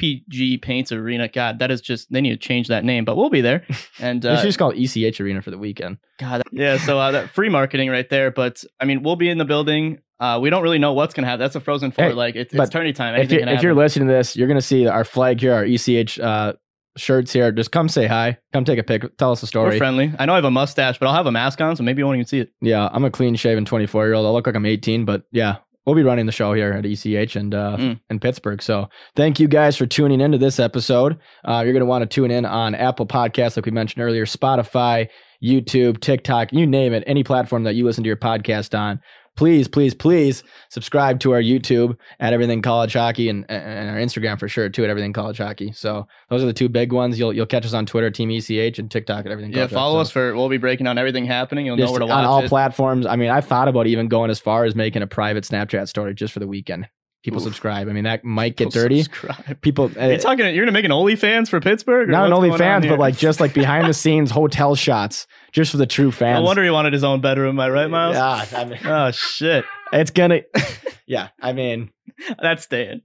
PPG Paints Arena. God, that is just they need to change that name, but we'll be there. And they uh, should just call it E C H Arena for the weekend. God, yeah. So uh, that free marketing right there. But I mean, we'll be in the building. Uh, we don't really know what's gonna happen. That's a Frozen Four. Hey, like it's, but it's tourney time. If Anything you're, can if you're happen. listening to this, you're gonna see our flag here, our E C H uh, shirts here. Just come say hi. Come take a pic. Tell us a We're story. friendly. I know I have a mustache, but I'll have a mask on, so maybe you won't even see it. Yeah, I'm a clean shaven twenty-four year old. I look like I'm eighteen, but yeah, we'll be running the show here at E C H and uh, Mm. in Pittsburgh. So thank you guys for tuning into this episode. Uh, you're going to want to tune in on Apple Podcasts, like we mentioned earlier, Spotify, YouTube, TikTok, you name it, any platform that you listen to your podcast on. Please, please, please subscribe to our YouTube at Everything College Hockey and, and our Instagram for sure too at Everything College Hockey. So those are the two big ones. You'll you'll catch us on Twitter, Team E C H, and TikTok at Everything Yeah, College follow Hockey. us for. We'll be breaking down everything happening. You'll know Just where to on watch all it. platforms. I mean, I thought about even going as far as making a private Snapchat story just for the weekend. People Oof. subscribe. I mean, that might get People dirty. subscribe. People, uh, You're talking. You're gonna make an OnlyFans for Pittsburgh? Or not an what's going on OnlyFans, here? but like just like behind the scenes hotel shots, just for the true fans. No wonder he wanted his own bedroom. Am I right, Miles? Yeah, I mean, Oh shit, it's gonna. Yeah, I mean, that's staying.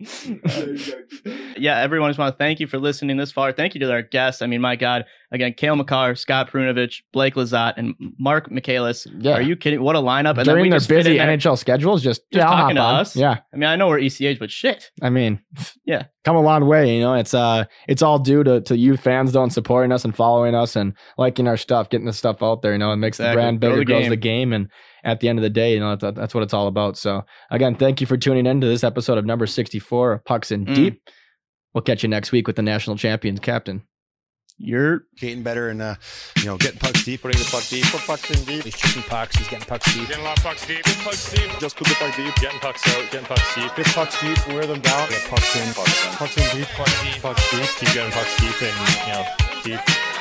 Yeah, everyone, just want to thank you for listening this far. Thank you to our guests. I mean, my God, again, Kale McCarr, Scott Prunovich, Blake Lazat, and Mark Michaelis. yeah. Are you kidding? What a lineup! And then During we their just fit busy in there- N H L schedules, just, Just yeah, I'll talking hop to on. us? Yeah, I mean, I know we're E C H, but shit. I mean, Yeah. come a long way. You know, it's uh, it's all due to to you fans though, and supporting us and following us and liking our stuff, getting the stuff out there. You know, it makes Exactly. the brand Grow bigger, the grows game. the game, and at the end of the day, you know, that's, that's what it's all about. So again, thank you for tuning in to this episode of number sixty-four of Pucks in Mm. Deep. We'll catch you next week with the national champions captain. You're Skating better and uh, you know, getting pucks deep, putting the puck deep, put pucks in deep. He's chipping pucks. He's getting pucks deep. Getting a lot of pucks deep. Get pucks deep. Just put the puck deep. Getting pucks out. Getting pucks deep. Get pucks deep. Wear them down. Get pucks in. Pucks in. Pucks in deep. Pucks deep. Pucks deep. Keep getting pucks deep and, you know, deep.